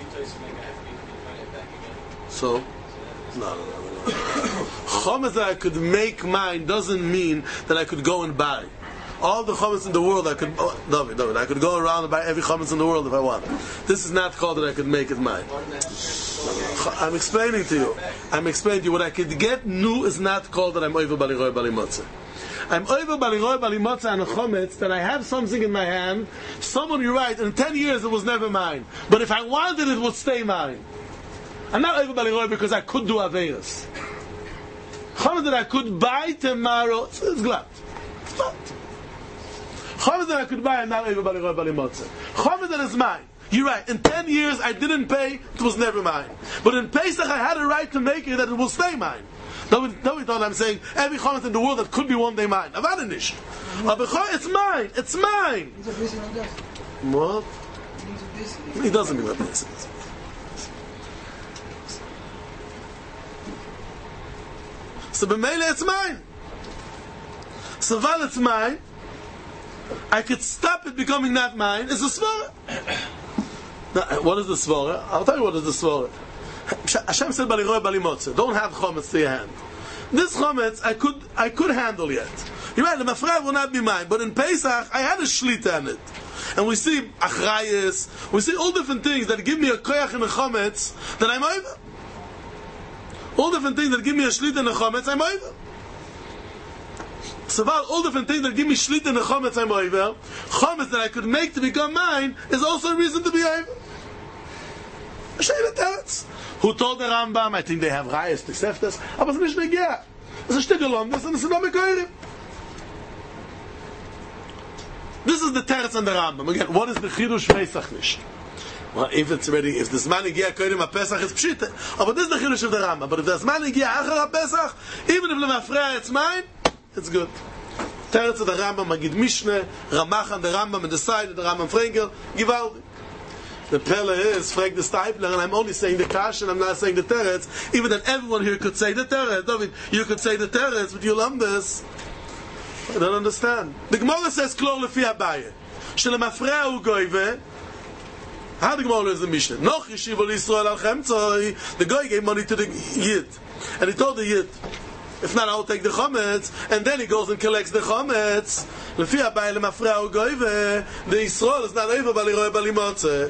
So? No. Chometz that I could make mine doesn't mean that I could go and buy. All the chometz in the world I could... David, I could go around and buy every chometz in the world if I want. This is not called that I could make it mine. I'm explaining to you. What I could get new is not called that I'm over Bali Roy Bali Motze. I'm over Bali Roy Bali Motze and a chometz that I have something in my hand. Someone, you're right, in 10 years it was never mine. But if I wanted it would stay mine. I'm not over Bali Roy because I could do Aveirus. Chometz that I could buy tomorrow, it's glad. It's not. Chometz that I could buy, I'm not over Bali Roy Bali Motze. Chometz that is mine. You're right. In 10 years I didn't pay, it was never mine. But in Pesach I had a right to make it that it will stay mine. Nobody thought I'm saying every chometz in the world that could be one day mine. Avadanish. It's mine. It's mine. What? He doesn't mean what this is. So b'meila it's mine. So while it's mine, I could stop it becoming not mine. It's a svara. Now, what is the svara? I'll tell you what is the svara. Hashem said Bali Roy Bali Motze. Don't have chometz to your hand. This chometz I could handle yet. You're right, the mafrev will not be mine. But in Pesach I had a shlita on it. And we see achrayis, we see all different things that give me a koyach in the chometz that I'm over. All different things that give me a shlita in the chometz, I'm over. So all different things that give me shlita in the chometz, I'm over. Chometz that I could make to become mine is also a reason to be over. Who told the Rambam? I think they have rayas to seftas. Aber es ist nicht negia. Es ist stigelom, das ist noch mekoirim. This is the teretz on the Rambam. Again, what is the chidush Pesach nicht? Well, if it's already, if this man igia koirim a Pesach, it's pshita. But this is the chidush of the Rambam. But if this man igia achar a Pesach, even if lemafreya it's mine, it's good. Teretz of the Rambam, Magid Mishneh, Ramachan, the Rambam, and the side of the Rambam Frenkel, Givaldi. The Pele is, Frank the Stipler, and I'm only saying the Kash, and I'm not saying the Teretz, even that everyone here could say the Teretz. David, you could say the Teretz, but you learn this. I don't understand. The Gemara says, Klor lefi Abaye. Shelemafreya ugoive. How the Gemara is the Mishnah? Noch yeshiva l'Yisrael al chemtzoi. The guy gave money to the Yid. And he told the Yid, if not, I'll take the chometz. And then he goes and collects the chometz. Lefi Abaye lemafreya ugoive. The Yisrael is not over Bali Roy Bali Motze.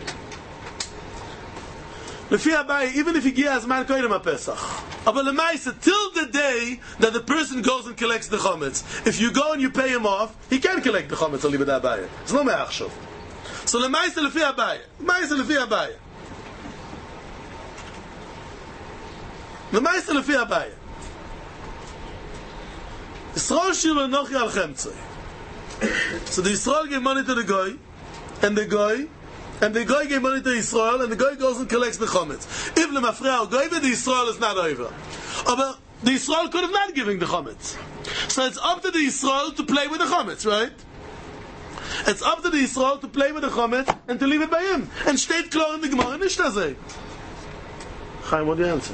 Lefi Abaye, even if he gives man koydem a Pesach, aber lemaisa till the day that the person goes and collects the chometz. If you go and you pay him off, he can't collect the chometz. Al libed Abaye. It's no me'achshav. So lemaisa lefi Abaye. Lemaisa lefi Abaye. Lemaisa lefi Abaye. Yisrael shiru nochi al chemtzoi. So the Yisrael gave money to the guy, and the guy gave money to Yisrael, and the guy goes and collects the chometz. If lemafreya ugoive, the Yisrael is not over. But the Yisrael could have not given the chometz. So it's up to the Yisrael to play with the chometz, right? It's up to the Yisrael to play with the chometz and to leave it by him. And steht klar in the Gemara, nicht das ey. Chaim, what do you answer?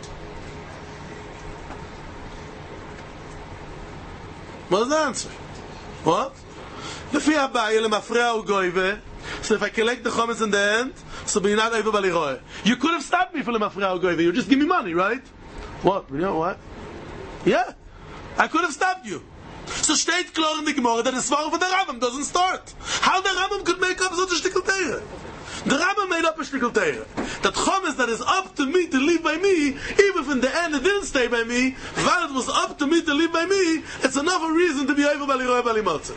What is the answer? What? Lefi Abaye lemafreya ugoive. So if I collect the chometz in the end, so be not over Bali Roy. You could have stopped me for lemafreya ugoive. You just give me money, right? What? You know what? Yeah, I could have stopped you. So steht klar in the Gemara that the svar for the Rambam doesn't start. How the Rambam could make up such a shtickle teire? The Rambam made up a shtickle teire. That chometz that is up to me to leave by me, even if in the end it didn't stay by me, while it was up to me to leave by me, it's enough a reason to be over Bali Roy Bali Motze.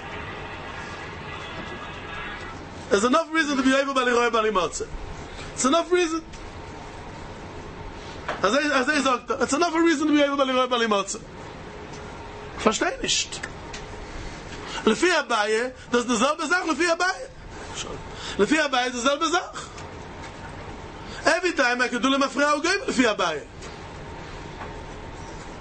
There's enough reason to be over Bali Roy Bali Motze. It's enough reason. As I sagt, it's enough a reason to be over Bali Roy Bali Motze. Versteh nicht. Lefi Abaye, das ist dieselbe Sache, Lefi Abaye. Lefi Abaye ist dieselbe Sache. Every time I could do lemafreya ugoive Lefi Abaye.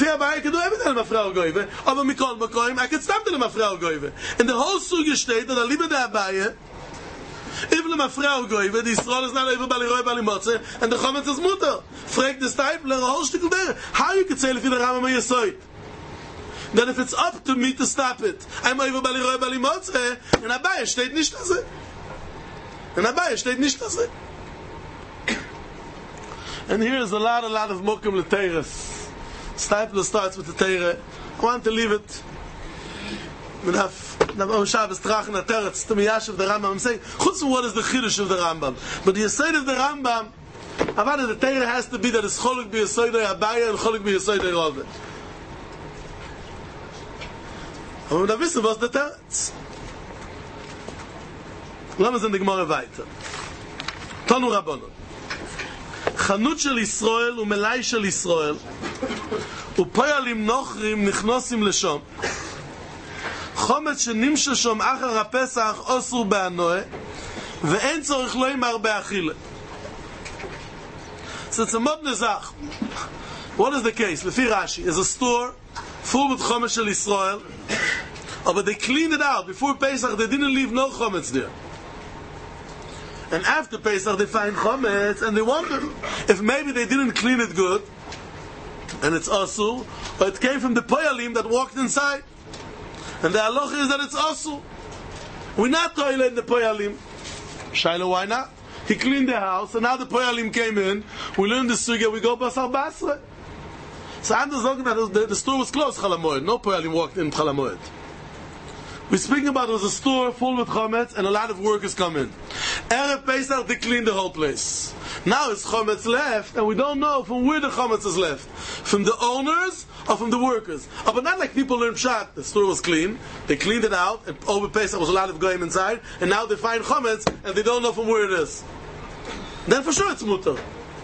I can do everything in a Frau Goive, aber Mikol Bakoim, I can stop them in a Frau Goive. And the whole Suge state that I live in the Abaye, even a Frau Goive, the Israel is not able to Baliroi Balimotze, and the Chometz is Mutter. Frag the Stipler, a whole stickle there. How you could say if you're the Rambam Yesoid? Then if it's up to me to stop it, I'm able to Baliroi Balimotze, and Abaye steht nicht das. And Abaye steht nicht das. And here's a lot of Mokum L'Teires. Stipler starts with the Teire. I want to leave it. Shabbos Trach na Teretz to Miyash of the Rambam. I'm saying, chutz from what is the Chiddush of the Rambam. But the Yesod of the Rambam, Avada, the Teire has to be that it's Choluk be Yesodei Abaya and Choluk be Yesodei Rove. Aber da wissen, was der Teretz. Lass uns in die Gemara weiter. Tonu Rabbanon. חנות של ישראל ומלאי של ישראל ופועלים נוכרים נכנסים לשם חומץ שנמשל שם אחר הפסח אוסר בהנועה ואין צורך לא ימר באכילה. So it's a mod nezach. What is the case? לפי Rashi, is a store full with חומץ של ישראל, but they cleaned it out before Pesach. They didn't leave no חומץ there. And after Pesach they find chometz and they wonder if maybe they didn't clean it good and it's asur, or it came from the poyalim that walked inside. And the halacha is that it's asur. We're not toilet in the poyalim. Shaila, why not? He cleaned the house and now the poyalim came in. We learned the sugya, we go basar basra. So I'm just talking that the store was closed Chalamoed. No poyalim walked in Chalamoed. We're speaking about it was a store full with chometz and a lot of workers come in. Erev Pesach, they cleaned the whole place. Now it's chometz left, and we don't know from where the chometz is left. From the owners or from the workers. But not like people learn pshat. The store was clean, they cleaned it out, and over Pesach was a lot of goyim inside, and now they find chometz, and they don't know from where it is. Then for sure it's mutter.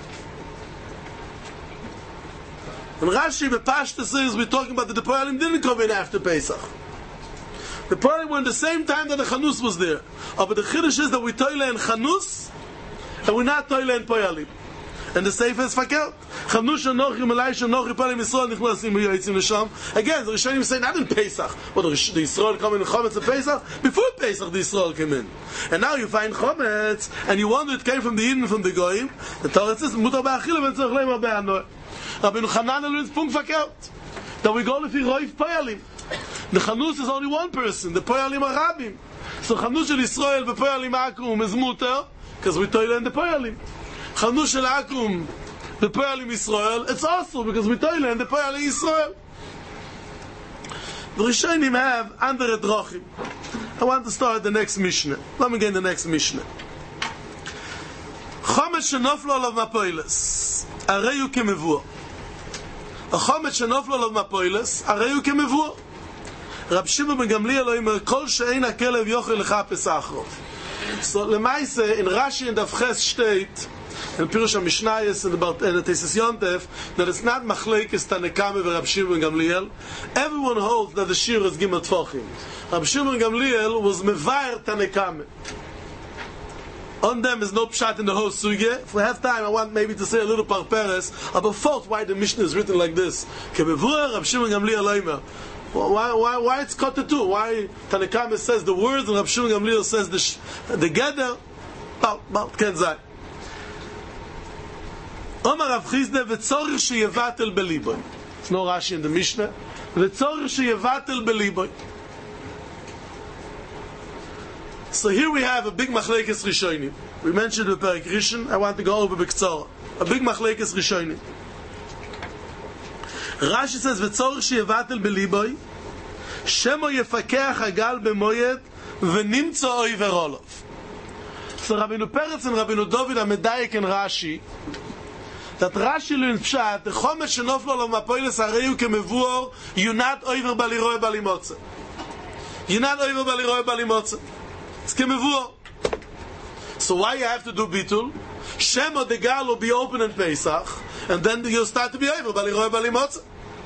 And Rashi, the Pashta says, we're talking about the Poyalim didn't come in after Pesach. The Poyalim were in the same time that the Chanus was there. But the Chiddush is that we toile in Chanus, and we're not toile in Poyalim. And the Sefer is fakert. Chanus shanochi, Melai shanochi, Poyalim Yisrael nichnasim v'yotzim l'sham. Again, the Rishonim say not in Pesach. But the Yisrael come in Chometz in Pesach. Before Pesach, the Yisrael came in. And now you find Chometz, and you wonder it came from the Eden, from the Goyim. The Torah says, Mutar ba'achila v'tzorch leim ha'be'anoy. Rabbeinu Chanan learns punkt fakert. That we go to Roiv Poyalim. The Chanus is only one person. The Poyalim are Rabim. So Chanus shel Yisrael v'Poyalim Akum is muter because we toile in the Poyalim. Chanus shel Akum v'Poyalim Yisrael, it's also because we toile in the Poyalim Yisrael. The Rishonim have andere drachim. I want to start the next Mishnah. Let me get in the next Mishnah. Chometz shenoflo alav mapoiles areyu kemevua. A chometz shenoflo alav mapoiles areyu kemevua. Rab Shimon ben Gamliel oimer kol she'ein hakelev yochel lechapes achrov. So lemaise in Rashi and Avches steht in Pirush HaMishnayos and the Tesis Yontef that it's not machlekes Tanekame and Rab Shimon ben Gamliel. Everyone holds that the shir is Gimel Tfochim. Rab Shimon ben Gamliel was mevayer Tanekame. On them is no pshat in the whole sugya. If we have time, I want maybe to say a little parperes about fault why the Mishnah is written like this. Kebevur Rab Shimon ben Gamliel oimer. Why it's cut to two? Why Tanekame says the words and Rab Shimon Gamliel says the gather? About Ken Zay. Omar Rav Chizne v'tzorich sheyevatel beliboy. It's no Rashi in the Mishnah. V'tzorich sheyevatel beliboy. So here we have a big machlekes rishonim. We mentioned the Perek Rishon. I want to go over b'ktzara. A big machlekes rishonim. Rashi says, "V'tzorich sheyevatel beliboy, shemo yefakech hagal b'moyed v'nimtzo oiver olov." So Rabbeinu Peretz and Rabbeinu David are medayek in Rashi that Rashi learns pshat the chometz shenoflo alav mapoiles areyu kemevuor. You're not oiver baliroi balimotze. You're not oiver baliroi balimotze. It's kemevuor. So why you have to do bitul? Shemo the gal will be open in Pesach, and then you'll start to be oiver baliroi balimotze.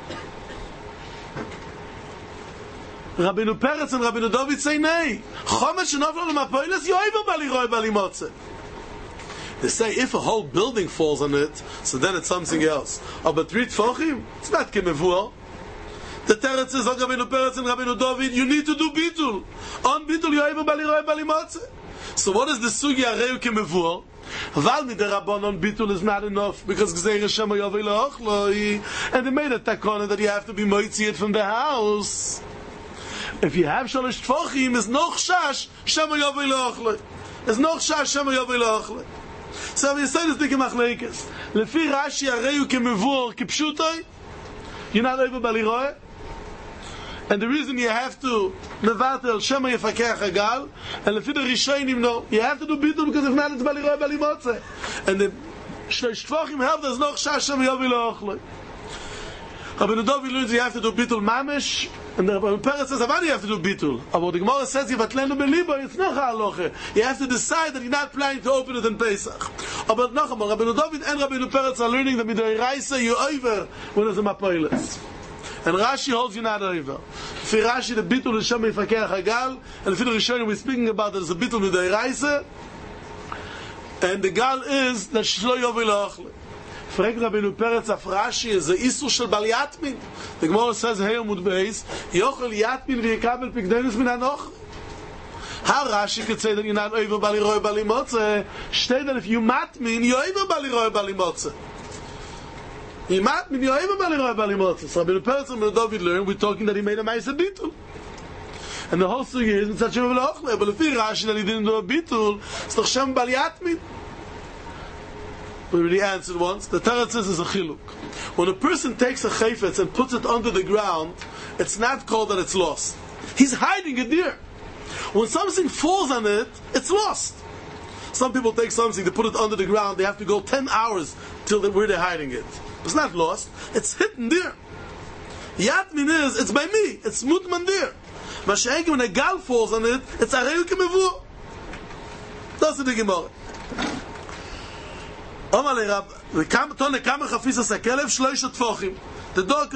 Rabbeinu Peretz and Rabbeinu David say, nay. Chometz shenoflo alav mapoiles, you're oiver baliroi balimotze. They say if a whole building falls on it, so then it's something else. But 3 tefachim, it's not kemevuah. The teretz is on Rabbeinu Peretz and Rabbeinu David, you need to do bitul. On bitul, you have a baliroi balimotze. So what is the sugi areu kemevuah? Val midarabanon bitul is not enough because gzeir Hashem yavei la'ochloi, and they made a takana that you have to be moitzi it from the house. If you have shalosh tefachim, is noch shash Hashem yavei la'ochloi. Is noch shash Hashem yavei la'ochloi. So we say this dike machlekes. Lefi Rashi areu kemevuah kipshutoi. You're not over baliroi. And the reason you have to mevatel shema yefakech hagal, and lefi the rishonim no, you have to do bitul because if not it's baliroi balimotze. And the shlosh tefachim help there's no chash shema yavi lo'ochloi. Rabbeinu David learns you have to do bitul mamish, and the Rabbeinu Peretz says Avadi you have to do bitul. But the Gemara says yivatlenu belibo, it's not halacha. You have to decide that you're not planning to open it in Pesach. But Nachamon, Rabbeinu David and Rabbeinu Peretz are learning that midiraisa you over when there's a mapoiles. And Rashi holds you not over. For Rashi, the bitul is Shem Yifakeh Hagal, and for the Rishonim we're speaking about there's a bitul midiraisa, and the gal is that Shlo Yovi La'ochle. Frek Rabbeinu Peretz af Rashi is the Isur Shel Bal Yatmin. The Gemara says, Hey Amud Beis, Yochel Yatmin v'yekabel Pikdenus min hanoch. How Rashi could say that you're not over baliroi balimotze? State that if you matmin, you're over baliroi balimotze. You matmin, you're over baliroi balimotze. So Rabbeinu Peretz and Rabbeinu David learned, we're talking that he made a ma'aseh bitul. And the whole thing is, it's Hashem v'la'ochle. But if he Rashi that he didn't do a bitul, it's doch Shem bal yatmin. We already answered once. The Torah says is a chiluk. When a person takes a chayfetz and puts it under the ground, it's not called that it's lost. He's hiding it there. When something falls on it, it's lost. Some people take something, they put it under the ground, they have to go 10 hours till where they're hiding it. It's not lost, it's hidden there. Yatmin is, it's by me, it's mutman there. Mashenki, when a gal falls on it, it's areu kemevuah. That's the Gemara. The dog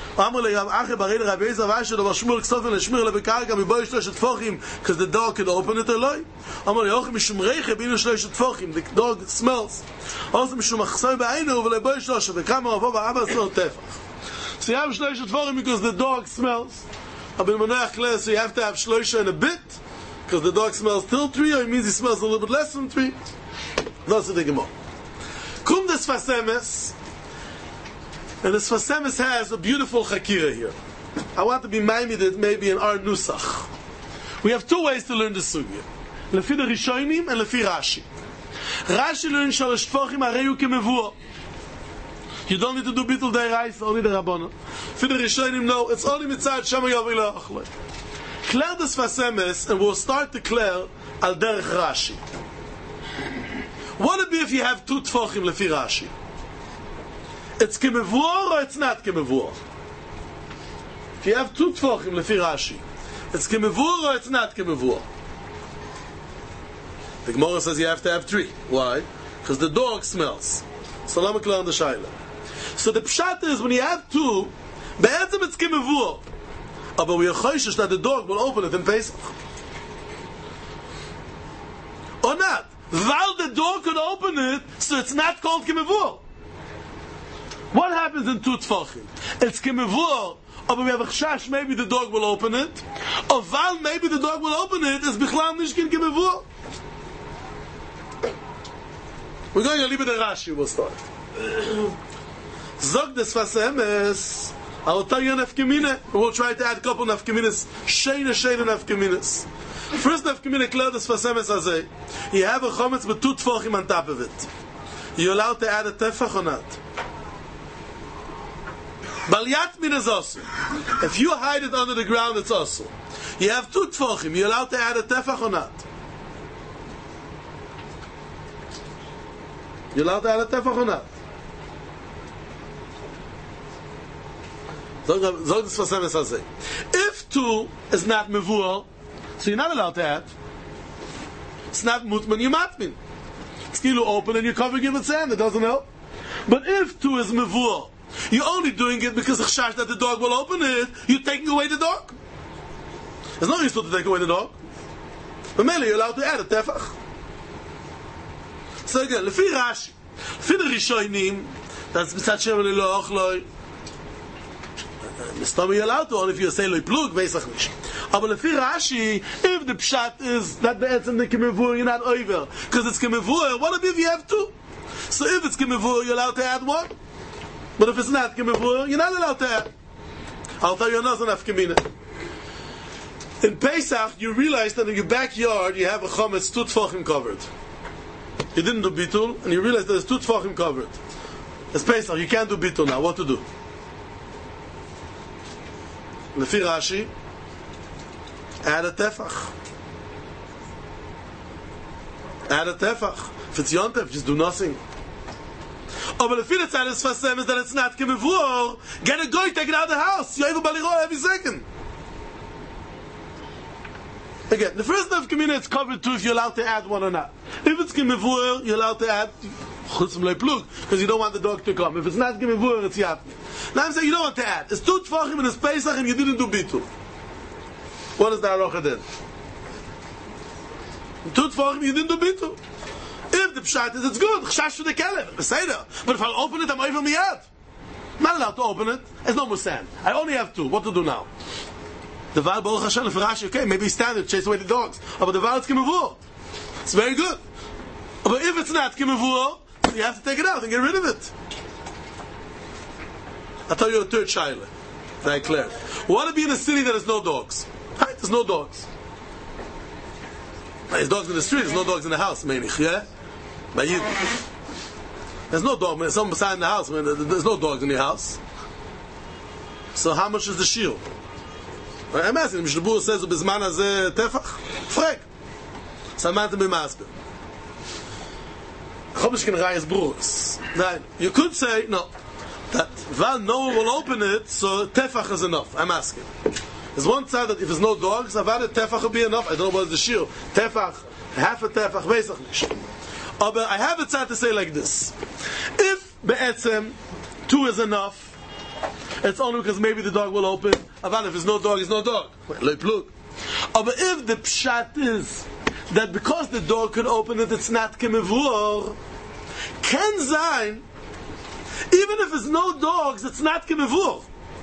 because the dog can open it alone. The dog smells. So you have shloisha tefachim because the dog smells. So you have to have shloisha in a bit because the dog smells till 3, or it means he smells a little bit less than 3. That's the Gemara. Kum des Fasemes, and the Fasemes has a beautiful chakira here. I want to be minded maybe in our nusach. We have 2 ways to learn the sugya. Lefi the Rishonim and lefi Rashi. Rashi learns shalosh tefachim areu kemevuah. You don't need to do bitul deraisa, only the Rabbanon. For the Rishonim, no, it's only mitzad shema yavi la'ochloi. Clear this Fasemes, and we'll start to clear al derech Rashi. What would it be if you have 2 tefachim lefi Rashi? It's kemevuah or it's not kemevuah? If you have 2 tefachim lefi Rashi, it's kemevuah or it's not kemevuah? The Gemara says you have to have 3. Why? Because the dog smells. So let me clear on the shayla. So the pshat is when you have 2, be'etzem it's kemevuah. But we are choishish that the dog will open it in Pesach. Or not? While the dog could open it, so it's not called kemevuah. What happens in 2 tefachim? It's kemevuah, but we have a chash, maybe the dog will open it. Or while maybe the dog will open it, it's bichlal nishkin kemevuah. We're going a little bit of Rashi, we'll start. Zog des Fasemes, I will tell you an nafkamina. We'll try to add a couple of nafkaminas. Sheina nafkaminas. First nafkamina, clear des Fasemes azay. You have a chometz with 2 tefachim on top of it. You're allowed to add a tefach or not? Bal yatmin is also. If you hide it under the ground, it's also. You have 2 tefachim. You're allowed to add a tefach or not? You're allowed to add a tefach or not? Zog des Fasemes azay. If 2 is not mevuah, so you're not allowed to add. It's not mutman, you matmin. It's kilu open and you're covering it with sand, it doesn't help. But if 2 is mevuah, you're only doing it because of chash that the dog will open it, you're taking away the dog. There's no use to take away the dog. But mainly you're allowed to add a tefach. So again, lefi Rashi, lefi the Rishonim, that's b'tzad Shem lo ochloi. Mistama you're allowed to, only if you say lo plug, veisach nish. But lefi Rashi, if the pshat is that the etzem the kimevur, you're not over, because it's kimevur. What if you have two? So if it's kimevur, you're allowed to add one. But if it's not kimevur, you're not allowed to add. I'll tell you another nafkamina. In Pesach, you realize that in your backyard you have a chametz two tefachim covered. You didn't do bitul, and you realize that there's two tefachim covered. It's Pesach, you can't do bitul now. What to do? Lefi Rashi, add a tefach. Add a tefach. If it's yontef, just do nothing. Oh, but if it's fasem is that it's not kemevur, get a goy, take it out of the house. You have a baliro every second. Again, the first of community is covered too if you're allowed to add one or not. If it's kemevur, you're allowed to add chutzim leplug because you don't want the dog to come. If it's not kemevur, it's yat. Now I'm saying you don't want to add. It's two tefachim and it's Pesach and you didn't do bitul. What is the halacha then? Two tefachim, you didn't do bitul. If the pshat is, it's good. Chashash for the kelev. Say that. But if I open it, I'm over miyad. I'm not allowed to open it. There's no more sand. I only have two. What to do now? The Val Baruch Hashem for Rashi, okay, maybe stand it, chase away the dogs. But the Val is kimavur. It's very good. But if it's not kimavur, you have to take it out and get rid of it. I'll tell you a third shaila. Very clear. Want to be in a city that has no dogs? Right? There's no dogs. There's dogs in the street, there's no dogs in the house, mainich, yeah? But you, there's no dog, man. Someone beside in the house, man. There's no dogs in your house. So how much is the shield? I'm asking, Mishnah Berurah says, "Ubizman hazeh tefach." Frag. So I'm asking, "B'masber." Chomishkin Rayas Bruris. Now you could say no, that Val no one will open it, so tefach is enough. I'm asking. There's one side that if there's no dogs, Avad tefach will be enough. I don't know what is the shield. Tefach, half a tefach, veisach nish. But I have a side to say like this: if be'etzem 2 is enough, it's only because maybe the dog will open. Avan, if there's no dog, it's no dog. But if the pshat is that because the dog could open it, it's not kemevur, can zayin, even if there's no dogs, it's not kemevur.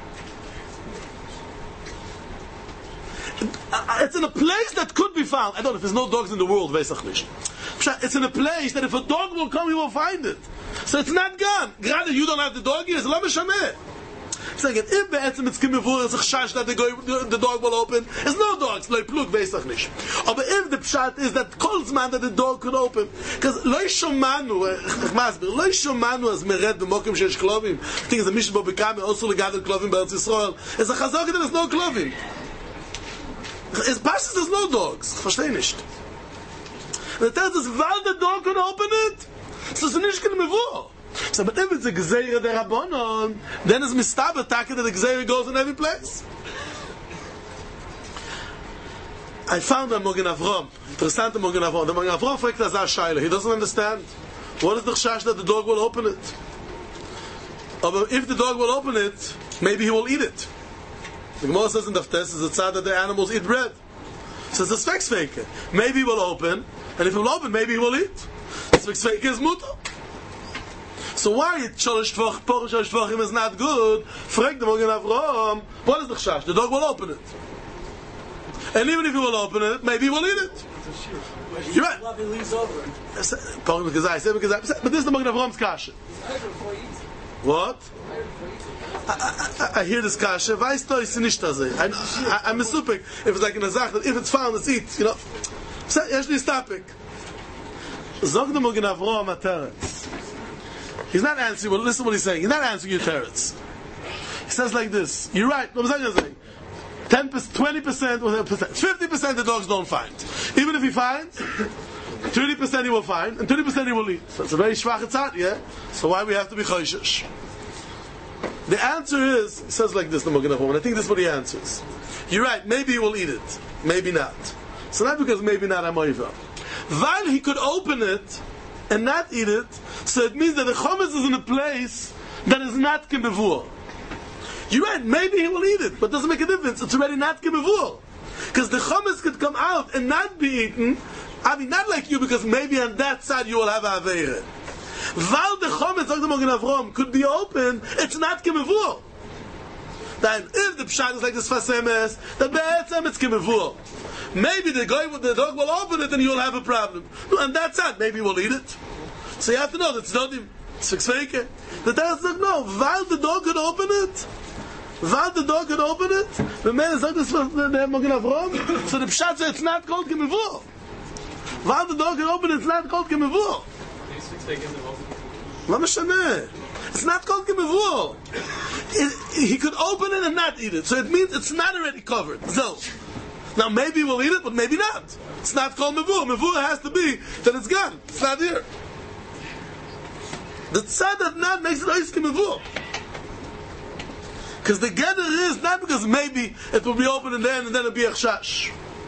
It's in a place that could be found. I don't know if there's no dogs in the world, it's in a place that if a dog will come, he will find it. So it's not gone. Granted, you don't have the dog here, it's la meshameh. So again, if be'etzem it's kimevur, it's a chash that the dog will open, there's no dogs, lo plug, veisach nish. But if the pshat is that calls man that the dog could open, because lo shomanu as mered b'mokim shesh klovim, I think it's a Mishnah Bobikame, also legadol klovim be'Eretz Yisrael, it's a chazak that there's no klovim. It's pashas there's no dogs, versteh nicht. And it tells us, while the dog could open it, so it's nicht kimevur. So, but if it's a Gzeira der Rabbanon, then it's mistaber taka that the Gzeira goes in every place. I found a Mogen Avram, interessante Mogen Avram. The Mogen Avram fragt as a Shaila. He doesn't understand. What is the chash that the dog will open it? But if the dog will open it, maybe he will eat it. The Gemara says in Daftes is a tzad that the animals eat bread. So it's a Svek. Maybe he will open, and if he will open, maybe he will eat. Svek is mutter. So why Shalosh Tvachim is not good? Frag the Mogen Avram. What is the chash? The dog will open it, and even if he will open it, maybe he will eat it. You're right. But this is the Mogen Avram's kasha. What? I hear this kasha. I'm assuming if it's like in a zach that if it's found, it's eat. You know. Actually, this topic. Zog the Mogen Avram teretz. He's not answering. Well, listen to what he's saying. He's not answering your teretz. He says like this. You're right. What was I saying? 10%, 20%, 50% the dogs don't find. Even if he finds, 30% he will find, and 30% he will eat. So it's a very schwache tzad, yeah? So why we have to be choishish? The answer is, he says like this, the Mogen Avram, and I think this is what he answers. You're right, maybe he will eat it, maybe not. So not because maybe not I'm over. While he could open it and not eat it, so it means that the chometz is in a place that is not kemevur. You're right, maybe he will eat it, but it doesn't make a difference. It's already not kemevur. Because the chometz could come out and not be eaten, I mean, not like you, because maybe on that side you will have a Aveira. Val the Chomet, Dr. Morgan Avrom, could be open, it's not Kimavur. Then, if the Pshat is like this Fasemes, then Be'etzem it's Kimavur. Maybe the dog will open it and you'll have a problem. And that's it, maybe we'll eat it. So you have to know that it's not him. It's Fixfeke. The Taz doesn't know. Val the dog could open it. Val the dog could open it. The man is like this Morgan Avrom. So the Pshat says it's not called Kimavur. Val the dog could open it, it's not called Kimavur. It's not called Kimavur. He could open it and not eat it. So it means it's not already covered. So, now maybe we'll eat it, but maybe not. It's not called Mavur. Mavur has to be that it's gone. It's not here. The tzad that not makes it ois Kimavur. Because the gather is not because maybe it will be open and then it'll be a chash.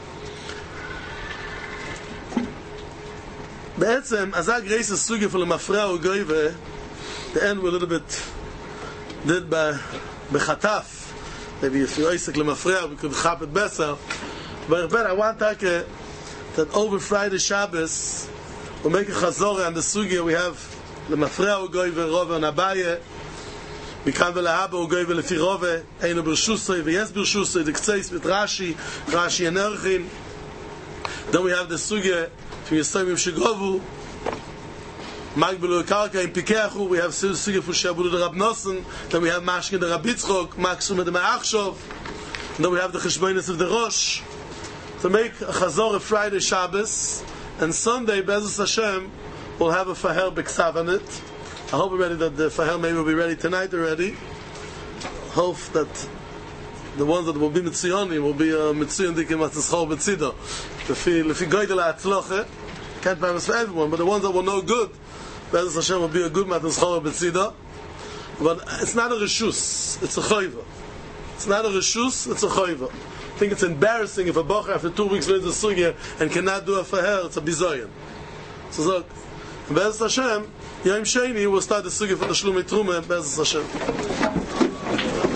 Be'etzem, azag reis is suge for the mafra or goive, the end we're a little bit did by bechataf. Maybe if you're Isaac lemafra, we could chap it better. But I want to take that over Friday Shabbos, we'll make a chazorah on the suge. We have lemafra or goive, rove and abaye. We can velahaba or goive lefi rove, eino bershusay, v'yes bershusay, the k'tzeis with Rashi and Erchin. Then we have the suge from Yisayim Shegovu, Magbelu Karka in Pikechu. We have Suge for Shabudu the Rab Nosson. Then we have Mashkin the Rabitzchok, Maksum the Ma'achshov. Then we have the Cheshbonis of the Rosh. To make a Chazorah Friday Shabbos, and Sunday Be'ezus Hashem we'll have a Faher B'Ksav on it. I hope already that the Faher maybe will be ready tonight already. Hope that the ones that will be Mitzioni will be Mitzion Dikim Matzischol B'Tzido. Lefi Goydel HaAtzloche, can't promise for everyone, but the ones that will know good, Be'ezus Hashem will be a good Matzischol B'Tzido. But it's not a Rishus, it's a Choyva. It's not a Rishus, it's a Choyva. I think it's embarrassing if a Bocher after 2 weeks learns a Sugya and cannot do a Faher, it's a Bizoyan. So look, Be'ezus Hashem, Yom Sheni will start the Sugya for the Shlumei Truma, Be'ezus Hashem.